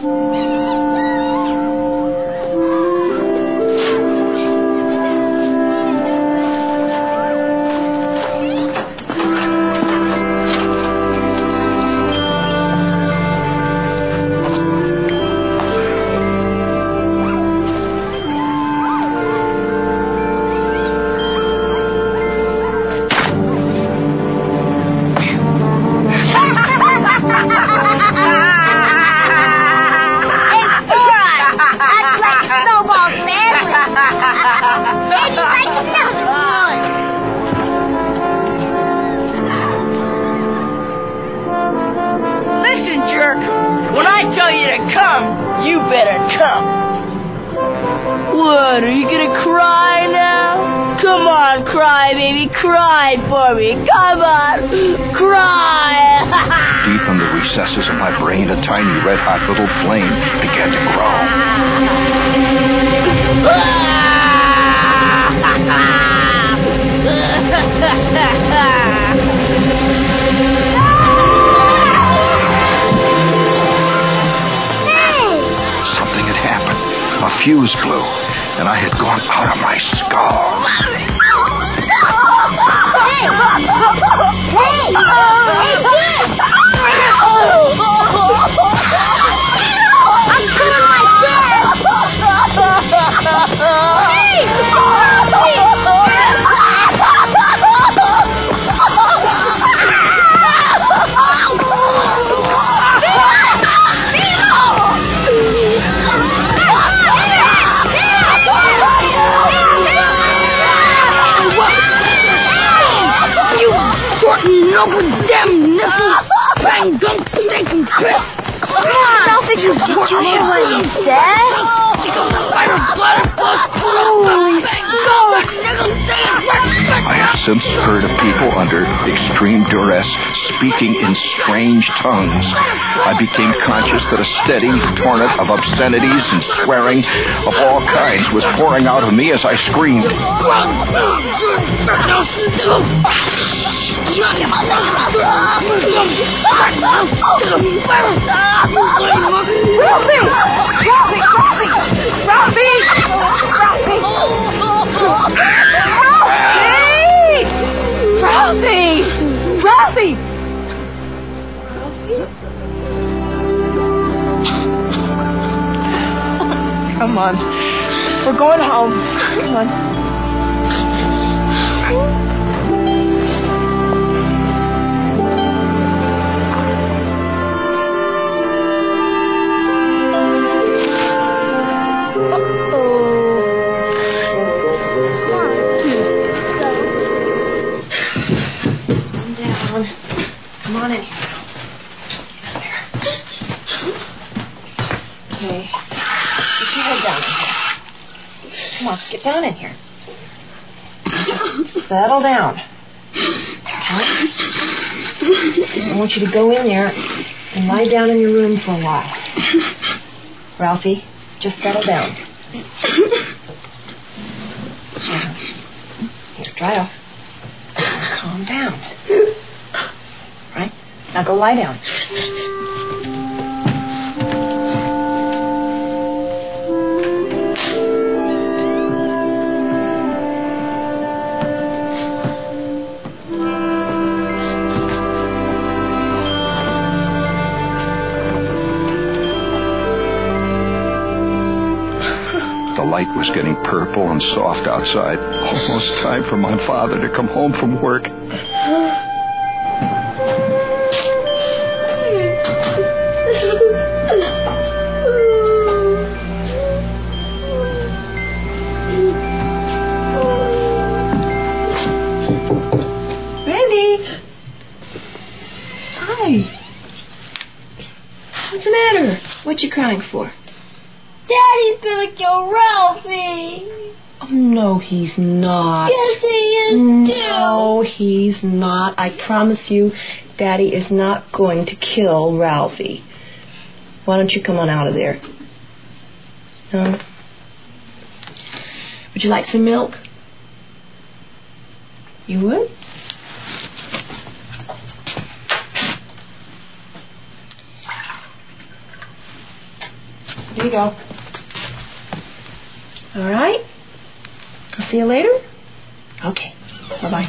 What? What, are you gonna cry now? Come on, cry, baby, cry for me. Come on, cry. Deep in the recesses of my brain, a tiny red-hot little flame began to grow. Something had happened. A fuse blew, and I had gone out of my skull. Ralphie, did you hear what he said? I have since heard of people under extreme duress speaking in strange tongues. I became conscious that a steady torrent of obscenities and swearing of all kinds was pouring out of me as I screamed. Ralphie! Come on. We're going home. Come on. Come on in here. Get in there. Okay. Get your head down in here. Come on, get down in here. Settle down. Okay? I want you to go in there and lie down in your room for a while. Ralphie, just settle down. Here, dry off. Calm down. Right? Now go lie down. The light was getting purple and soft outside. Almost time for my father to come home from work. Randy! Hi. What's the matter? What you crying for? Daddy's gonna kill Ralphie. Oh, no, he's not. Yes, he is, No, he's not. I promise you, Daddy is not going to kill Ralphie. Why don't you come on out of there? No? Would you like some milk? You would? Here you go. All right. I'll see you later. Okay. Bye-bye.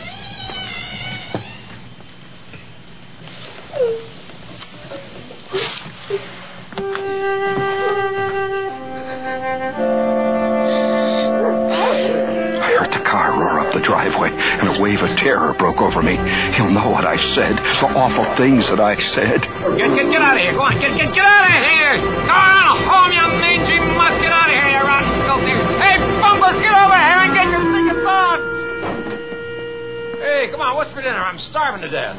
I heard the car roar up the driveway, and a wave of terror broke over me. You'll know what I said, the awful things that I said. Get out of here. Go on, get out of here. Go on home, you mangy mutt. Get out of here, you rotten filthy. Hey, Bumpus, get over here and get your stinking dogs. Hey, come on, what's for dinner? I'm starving to death.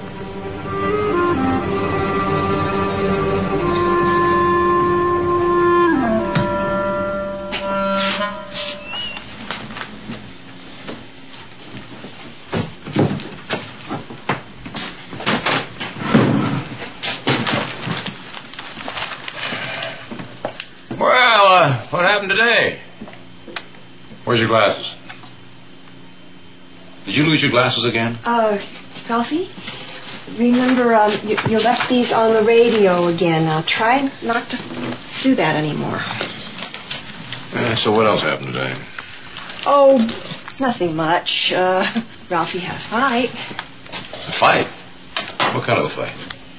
Where's your glasses? Did you lose your glasses again? Ralphie? Remember, you left these on the radio again. Now, try not to do that anymore. So what else happened today? Oh, nothing much. Ralphie had a fight. A fight? What kind of a fight?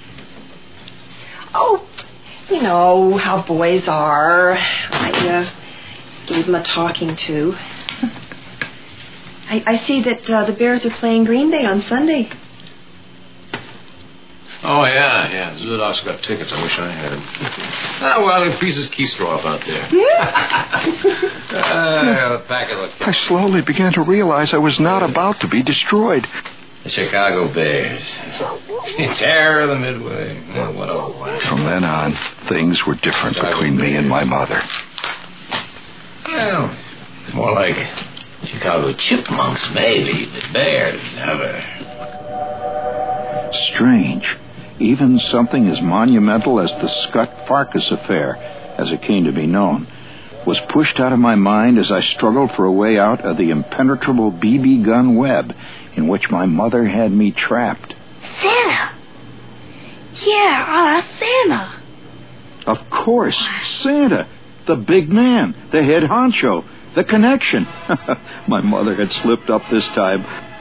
Oh, you know how boys are. I gave him a talking to. I see that the Bears are playing Green Bay on Sunday. Oh, yeah. Zudov's got tickets. I wish I had them. Well, it pieces Keystroff out there. I slowly began to realize I was not about to be destroyed. The Chicago Bears. Terror of the Midway. Oh, what a one. From then on, things were different between me and my mother. Well, more like Chicago Chipmunks, maybe, but Bears, never. Strange. Even something as monumental as the Scott Farkas affair, as it came to be known, was pushed out of my mind as I struggled for a way out of the impenetrable BB gun web in which my mother had me trapped. Santa! Yeah, Santa. Of course, Santa. The big man, the head honcho, the connection. My mother had slipped up this time.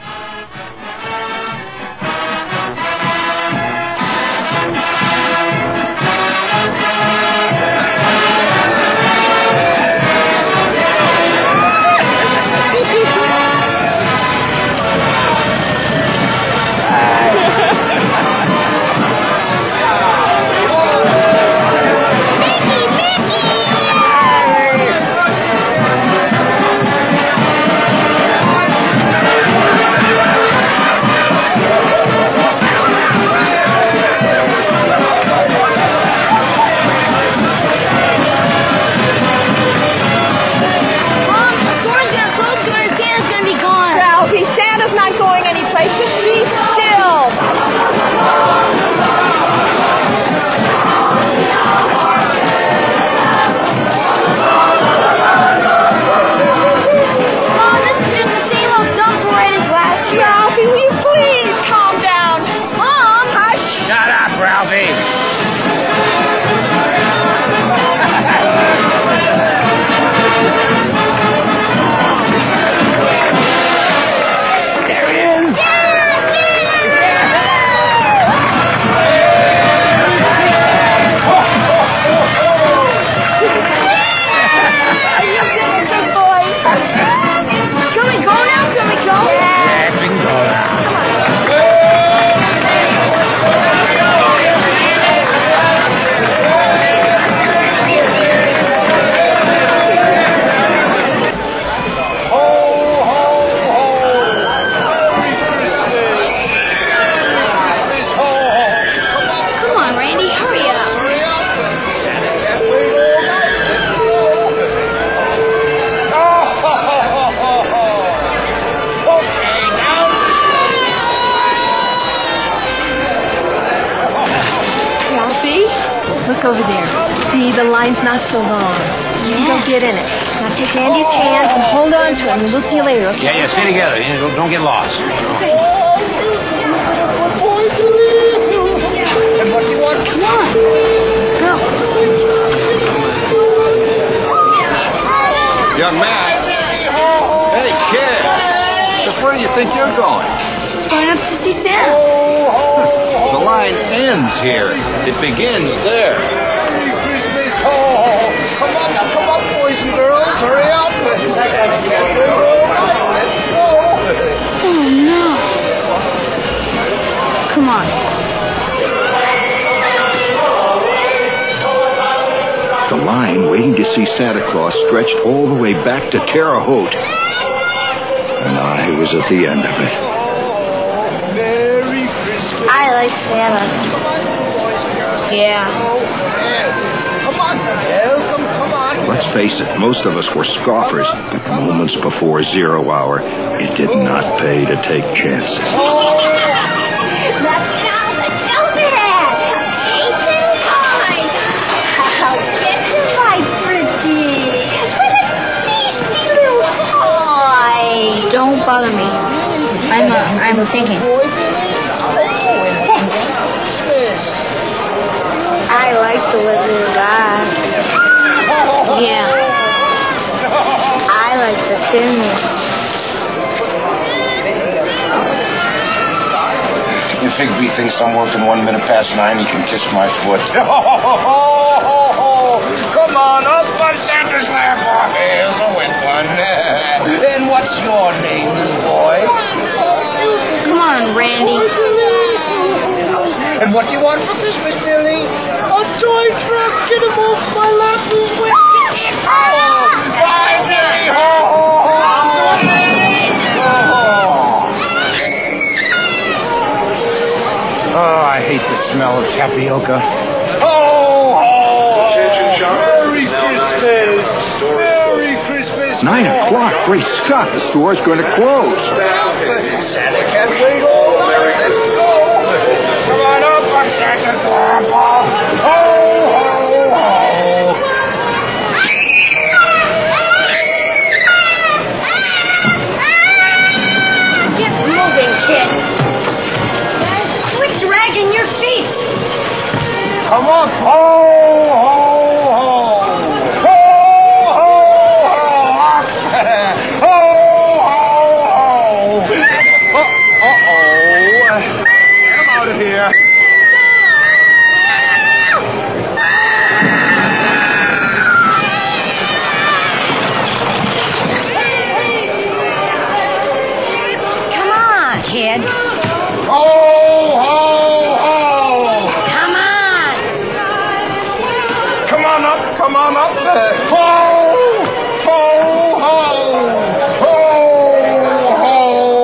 Over there. See, the line's not so long. You can go get in it. Now take Andy's hand and hold on to him, and we'll see you later, okay? Yeah, stay together. Don't get lost. Okay. And what do you want? Come on. Let's go. Young man. Hey, kid. Just where do you think you're going? Going up to see Santa. The line ends here. It begins there. Merry Christmas! Come on, boys and girls, hurry up! Let's go! Oh no! Come on. The line waiting to see Santa Claus stretched all the way back to Terre Haute. And I was at the end of it. Merry Christmas! I like Santa. Yeah. Come on, come on. Let's face it, most of us were scoffers, but moments before 0 hour, it did not pay to take chances. Let's go, the children! Eat and kind! Oh, get to my pretty! What a tasty little I'm thinking. I like the Wizard of Oz. Yeah. I like the thinness. You figure he thinks I'm working 1 minute past 9, he can kiss my foot. Come on up on Santa's lap. Oh, here's a wet one. And what's your name, little boy? Come on, Randy. And what do you want for Christmas, Billy? A toy truck. Get him off my lap. Bye, Billy. Ho, ho, ho. Oh, I hate the smell of tapioca. Ho, ho, ho. Merry Christmas. Merry Christmas. 9 o'clock. Great Scott, the store's going to close. Santa can't wait all night. Let's go. Come on up on Santa's lap. Ho, ho, ho. Get moving, kid. Quit dragging your feet. Come on. Ho, ho, ho. Ho, ho, ho. Ho, ho, ho. Uh-oh. Get him out of here. Come on, kid. Ho, ho, ho. Come on. Come on up. Ho, ho, ho. Ho, ho, ho.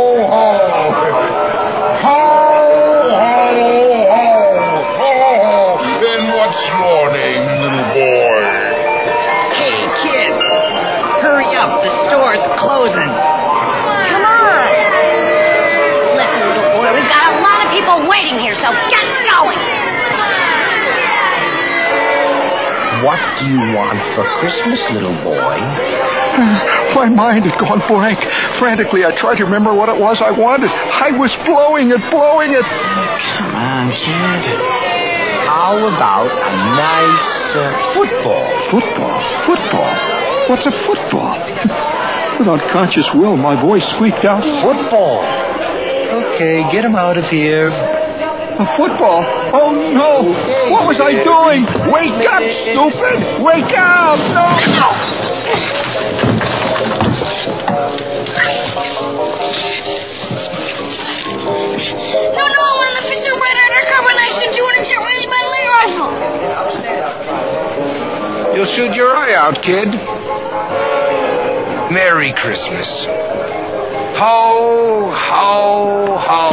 Ho, ho, ho. Then what's your name, little boy? Hey, kid. Hurry up. The store's closing. Come on. Listen, little boy, we've got a lot of people waiting here, so get going. What do you want for Christmas, little boy? My mind had gone blank. Frantically, I tried to remember what it was I wanted. I was blowing it. Come on, kid. How about a nice football? Football? What's a football? With unconscious will, my voice squeaked out, Football. Okay, get him out of here. a football? Oh, no. What was I doing? Wake up, stupid. Wake up. No. No, I want the picture right undercover and I should do it and get ready by the rifle. You'll shoot your eye out, kid. Merry Christmas. Ho, ho, ho.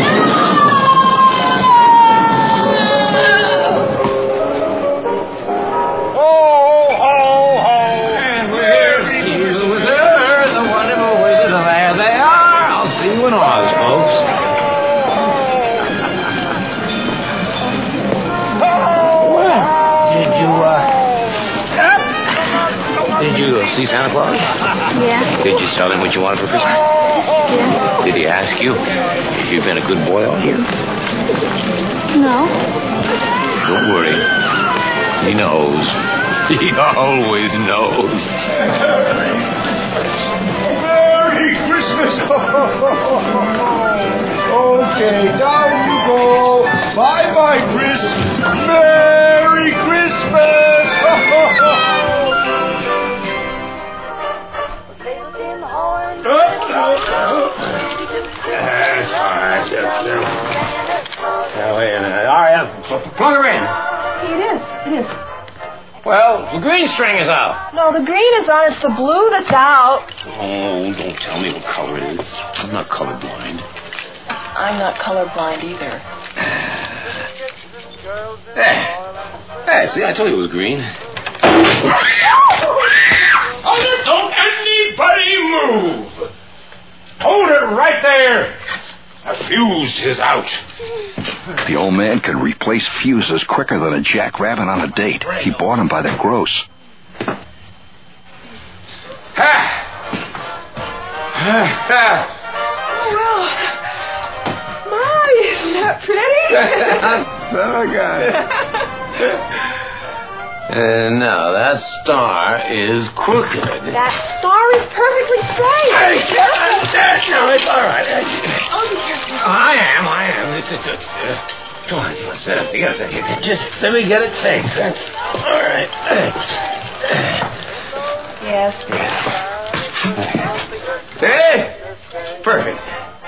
See Santa Claus? Yeah. Did you tell him what you wanted for Christmas? Yeah. Did he ask you if you've been a good boy all year? No. Don't worry. He knows. He always knows. Merry Christmas. Okay, down you go. Bye-bye, Chris. Merry Christmas. That's fine. Now, wait a minute. All right, plug her in. It is. Well, the green string is out. No, the green is on. It's the blue that's out. Oh, don't tell me what color it is. I'm not colorblind. I'm not colorblind either. Hey, see, I told you it was green. Oh, don't anybody move! Hold it right there! The fuse is out. The old man could replace fuses quicker than a jackrabbit on a date. He bought them by the gross. Pretty? Son of a gun. And now that star is crooked. That star is perfectly straight. Hey, no, it's all right. Oh, be careful. I am. Come on, set up together. Just let me get it fixed. All right. Yes. Hey, perfect.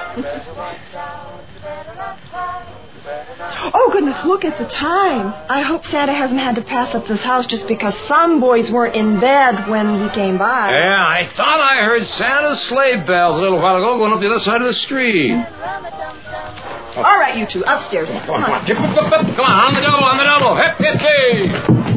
Oh, goodness, look at the time. I hope Santa hasn't had to pass up this house just because some boys weren't in bed when we came by. Yeah, I thought I heard Santa's sleigh bells a little while ago going up the other side of the street. All right, you two, upstairs. Come on, on the double. Hip, hip, hey.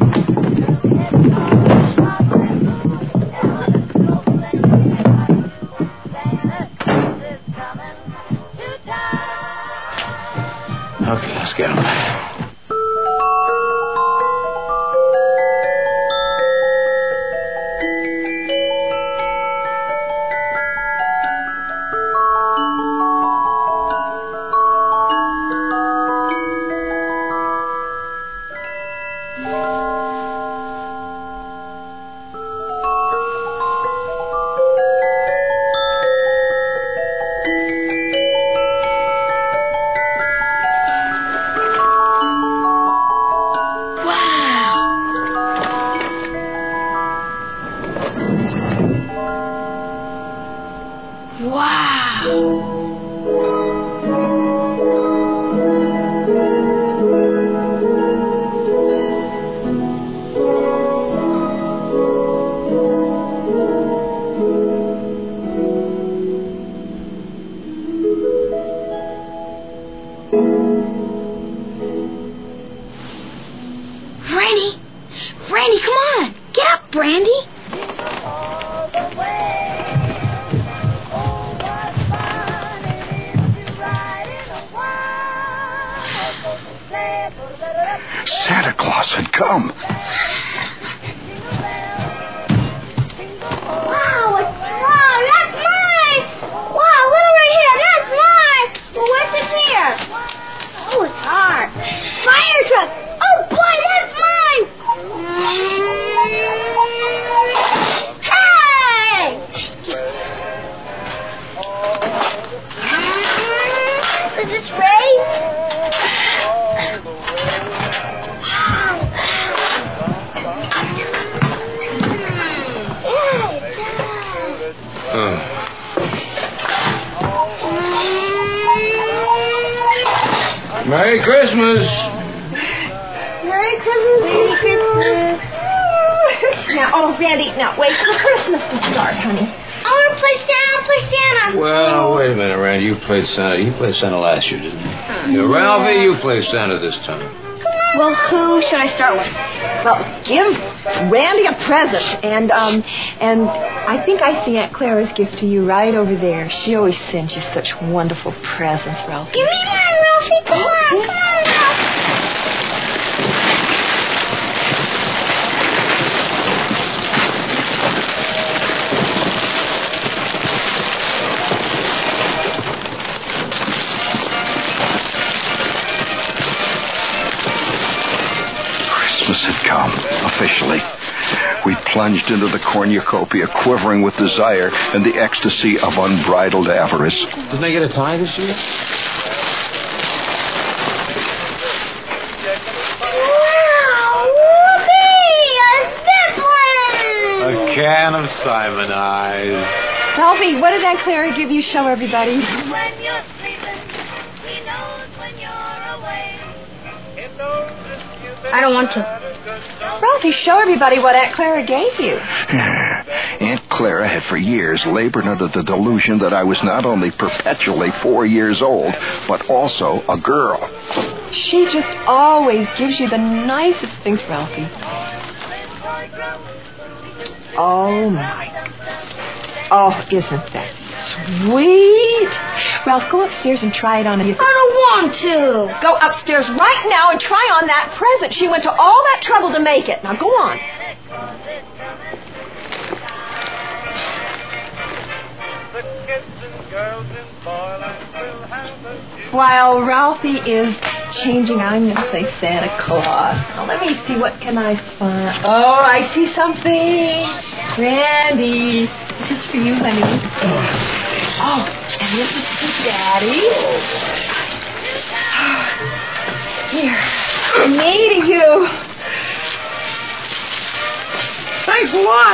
Okay, let's get him. Brandy, come on. Get up, Brandy. Santa Claus had come. Wow, it's wrong. That's mine. Wow, little right here. That's mine. Well, what's in here? Oh, it's hard. Fire truck. Oh, boy, that's mine. Hey! Is this Ray? Merry Christmas. Merry Christmas. Merry Christmas. Now, oh, Randy, now wait for Christmas to start, honey. I want to play Santa. Play Santa. Well, wait a minute, Randy. You played Santa. You played Santa last year, didn't you? Yeah, Ralphie, you played Santa this time. Well, who should I start with? Well, give Randy a present, and I think I see Aunt Clara's gift to you right over there. She always sends you such wonderful presents, Ralphie. Give me mine, Ralphie. Come on, Ralphie. Christmas had come, officially. We plunged into the cornucopia, quivering with desire and the ecstasy of unbridled avarice. Didn't they get a tie this year? Wow, whoopee! A Zeppelin! A can of Simon Eyes. Ralphie, what did Aunt Clara give you? Show everybody. When you're sleeping, he knows when you're away. I don't want to. Ralphie, show everybody what Aunt Clara gave you. Aunt Clara had for years labored under the delusion that I was not only perpetually 4 years old, but also a girl. She just always gives you the nicest things, Ralphie. Oh, my. Oh, isn't that sweet? Ralph, go upstairs and try it on. I don't want to. Go upstairs right now and try on that present. She went to all that trouble to make it. Now, go on. the kids and girls in Boyland will have a juice. While Ralphie is changing, I'm going to say Santa Claus. Now, let me see, what can I find? Oh, I see something. Randy, this is for you, honey. Oh, and this is for Daddy. Here, from me to you. Thanks a lot.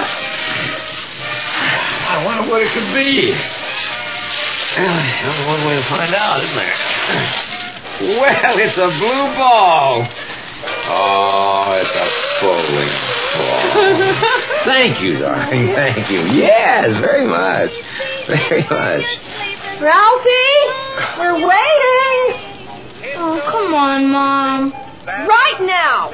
I wonder what it could be. Well, only one way to find out, isn't there? Well, it's a blue ball. Oh, it's a bowling ball. Thank you, darling. Thank you. Yes, very much. Very much. Ralphie, we're waiting. Oh, come on, Mom. Right now.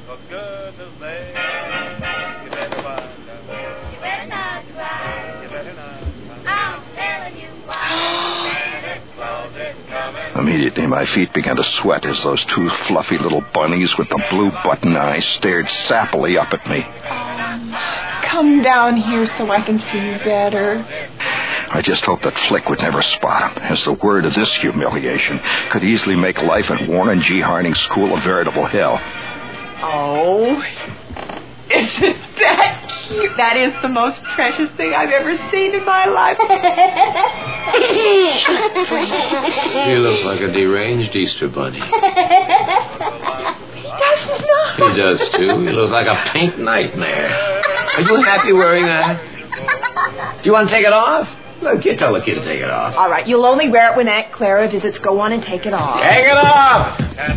Immediately, my feet began to sweat as those two fluffy little bunnies with the blue button eyes stared sappily up at me. Come down here so I can see you better. I just hoped that Flick would never spot him, as the word of this humiliation could easily make life at Warren G. Harding School a veritable hell. Oh, isn't that cute? That is the most precious thing I've ever seen in my life. He looks like a deranged Easter bunny. He does not. He does, too. He looks like a pink nightmare. Are you happy wearing that? Do you want to take it off? Look, you tell the kid to take it off. All right, you'll only wear it when Aunt Clara visits. Go on and take it off. Take it off!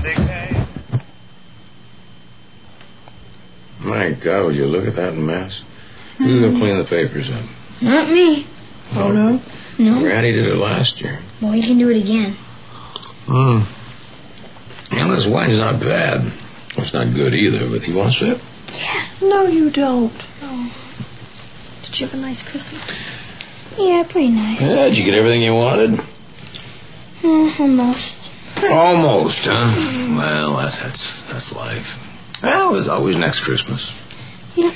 My God, will you look at that mess? Who's going to clean the papers up? Not me. Oh, no? No. Randy did it last year. Well, he can do it again. Well, this wine's not bad. It's not good either, but you want to sip? Yeah. No, you don't. Oh. Did you have a nice Christmas? Yeah, pretty nice. Yeah, did you get everything you wanted? Almost. Almost, huh? Well, that's life. Well, there's always next Christmas. Yeah.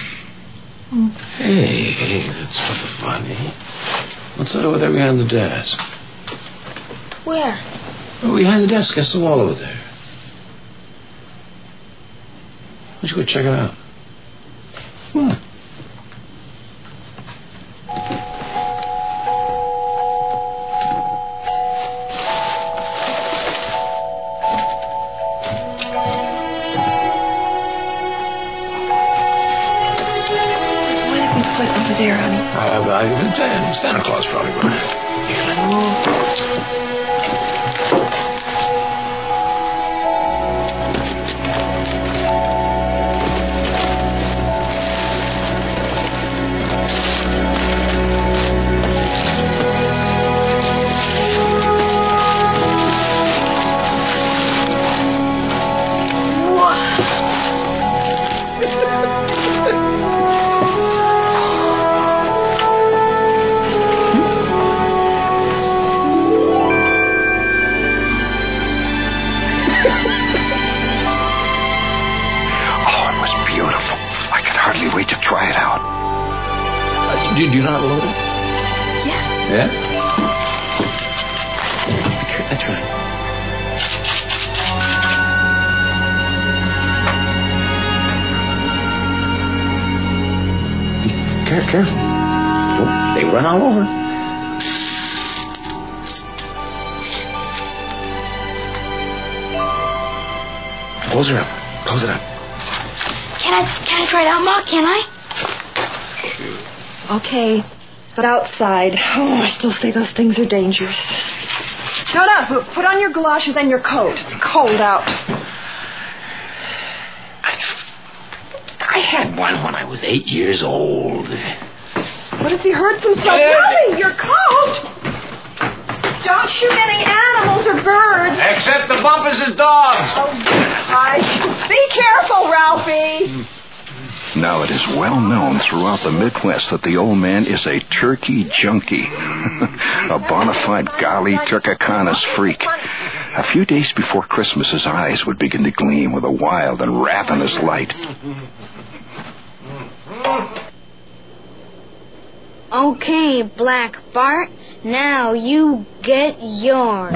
Hey, that's sort of funny. What's that over there behind the desk? Where? Oh, behind the desk, against the wall over there. Why don't you go check it out? Come on. There, honey. Santa Claus probably will. Did you not load it? Yeah. Yeah? That's right. Careful. Don't, they run all over. Close her up. Close it up. Can I try it out, Ma? Can I? Okay, but outside. Oh, I still say those things are dangerous. No, put on your galoshes and your coat. It's cold out. I had one when I was 8 years old. What if you hurt some stuff? Mommy, your coat! Don't shoot any animals or birds. Except the Bumpus' dogs. Oh, be careful, Ralphie. Now it is well known throughout the Midwest that the old man is a turkey junkie, a bona fide golly turkicanas freak. A few days before Christmas, his eyes would begin to gleam with a wild and ravenous light. Okay, Black Bart, now you get yours.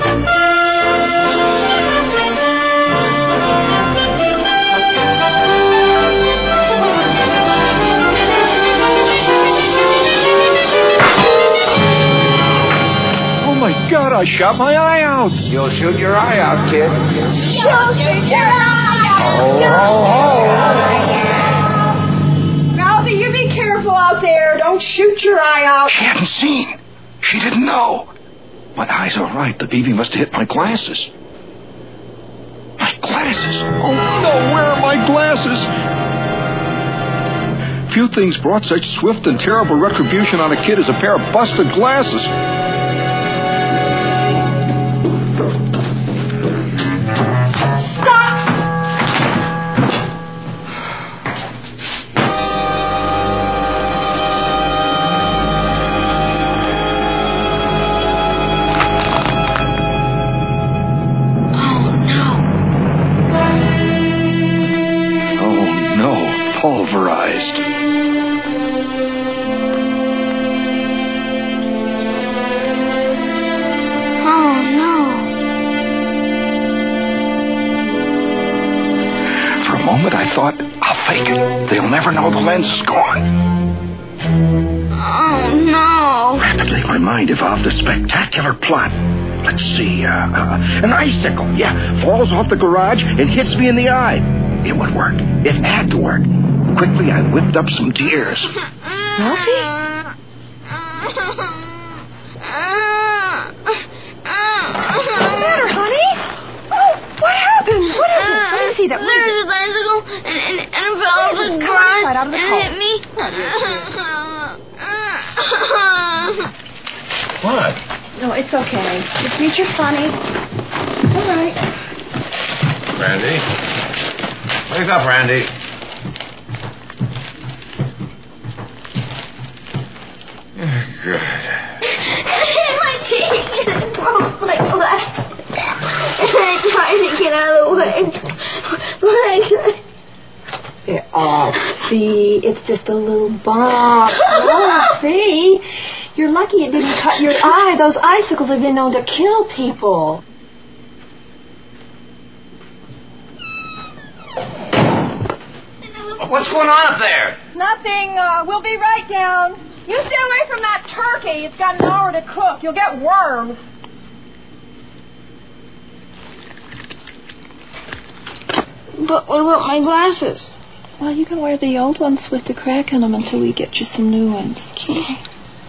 Oh, my God, I shot my eye out. You'll shoot your eye out, kid. You'll shoot your eye out. Ralphie, you be careful out there. Don't shoot your eye out. She hadn't seen. She didn't know. My eye's all right. The BB must have hit my glasses. My glasses. Oh, no, where are my glasses? Few things brought such swift and terrible retribution on a kid as a pair of busted glasses. Pulverized. Oh, no. For a moment, I thought, I'll fake it. They'll never know the lens is gone. Oh, no. Rapidly, my mind evolved a spectacular plot. Let's see, an icicle, falls off the garage and hits me in the eye. It would work. It had to work. Quickly, I whipped up some tears. Ralphie? What's the matter, honey? Oh, what happened? What is it? Let me see that. There's a bicycle and it fell off the garage right out of the and hit me. What? No, it's okay. Just meet your funny. All right. Randy? Wake up, Randy. Good. My teeth broke my glass. And I tried to get out of the way. But I couldn't. Oh, see, it's just a little bump. Oh, see? You're lucky it didn't cut your eye. Those icicles have been known to kill people. What's going on up there? Nothing. We'll be right down. You stay away from that turkey. It's got an hour to cook. You'll get worms. But what about my glasses? Well, you can wear the old ones with the crack in them until we get you some new ones. Okay.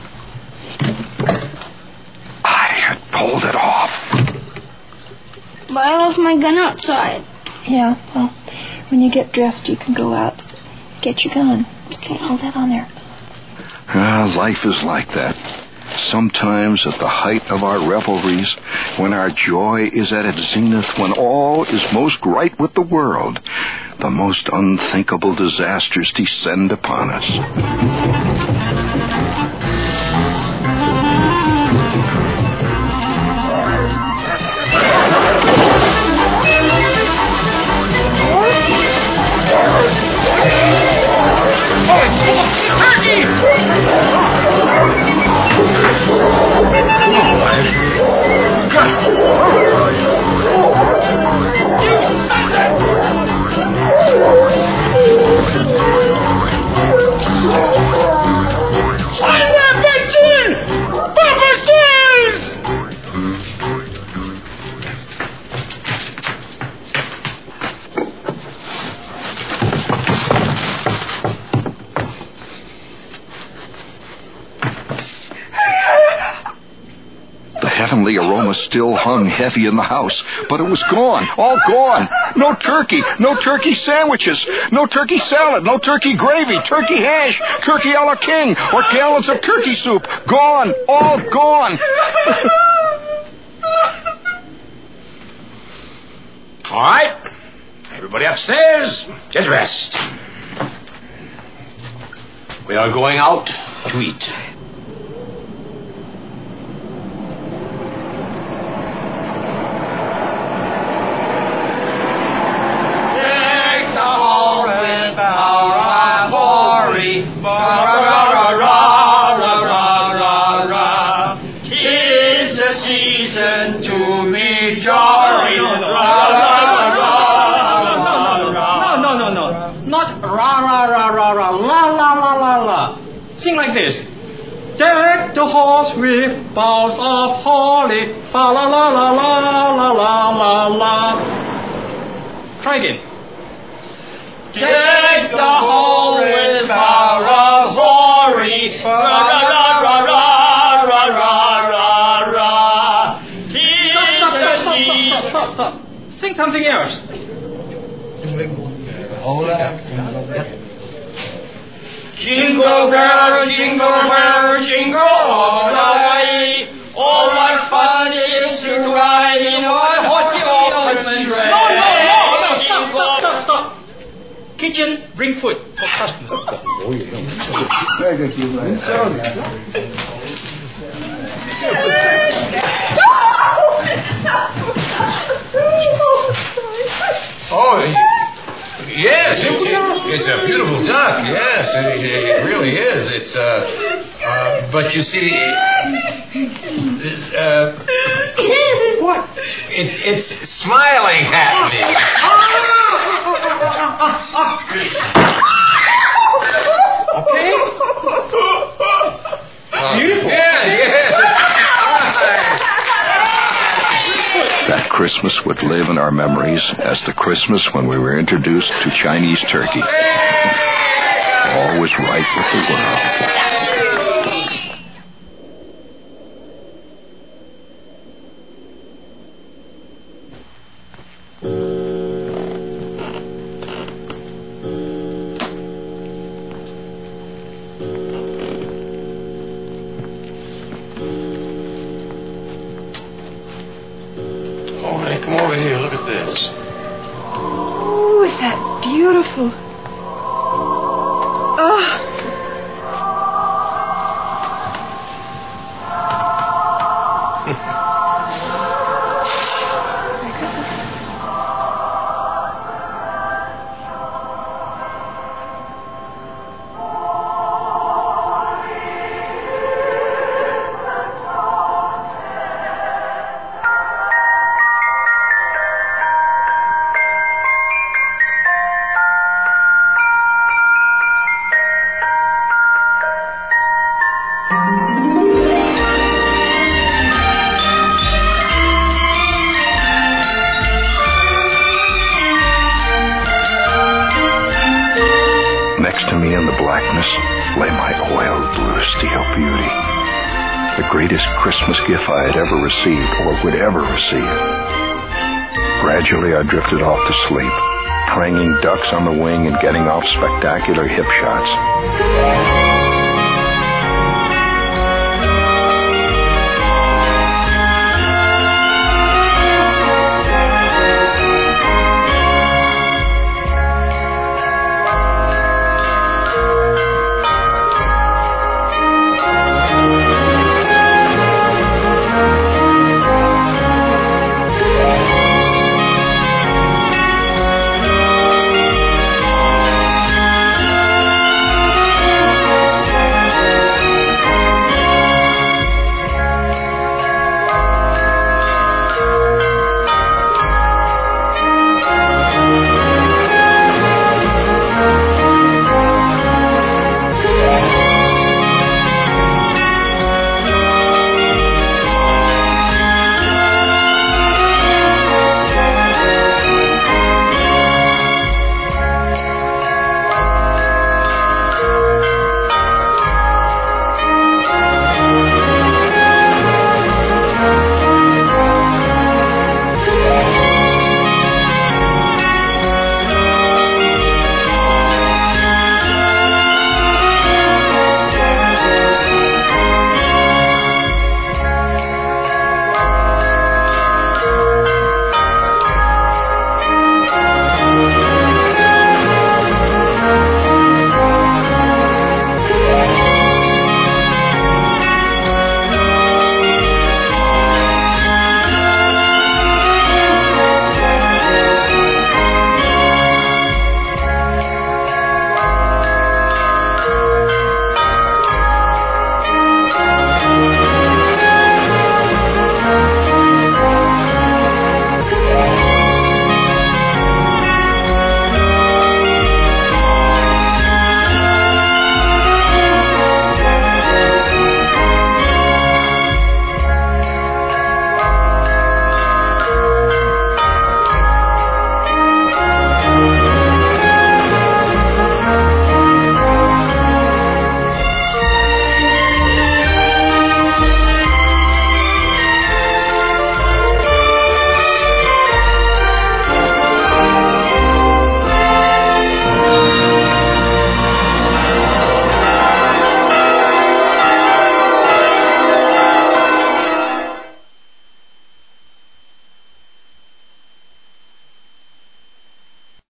I had pulled it off. But I left my gun outside. Yeah, well, when you get dressed, you can go out. Get your gun. Okay, hold that on there. Life is like that. Sometimes at the height of our revelries, when our joy is at its zenith, when all is most right with the world, the most unthinkable disasters descend upon us. The heavenly aroma still hung heavy in the house, but it was gone, all gone. No turkey sandwiches, no turkey salad, no turkey gravy, turkey hash, turkey a la king, or gallons of turkey soup. Gone, all gone. All right. Everybody upstairs. Get dressed. We are going out to eat. listen to me, jolly. No. Not ra ra ra ra ra la la la la la. Sing like this. Deck the halls with boughs of holly, fa la la la la la la la la. Try again. Deck the hall with boughs of holly, fa la la la la la la la. Stop. Sing something else. Jingle bell, jingle all the way. Oh, what fun it is to ride in one horsey open sleigh. No, stop. Kitchen, bring food for customers. Very good, you. Oh, yes, it's a beautiful duck. Yes, it really is. It's but you see, what? It's smiling at me. Okay. Beautiful. Yes. That Christmas would live in our memories as the Christmas when we were introduced to Chinese turkey. All was right with the world. Come over here, look at this. Oh, is that beautiful? Oh. Next to me in the blackness lay my oiled blue steel beauty, the greatest Christmas gift I had ever received or would ever receive. Gradually I drifted off to sleep, twanging ducks on the wing and getting off spectacular hip shots.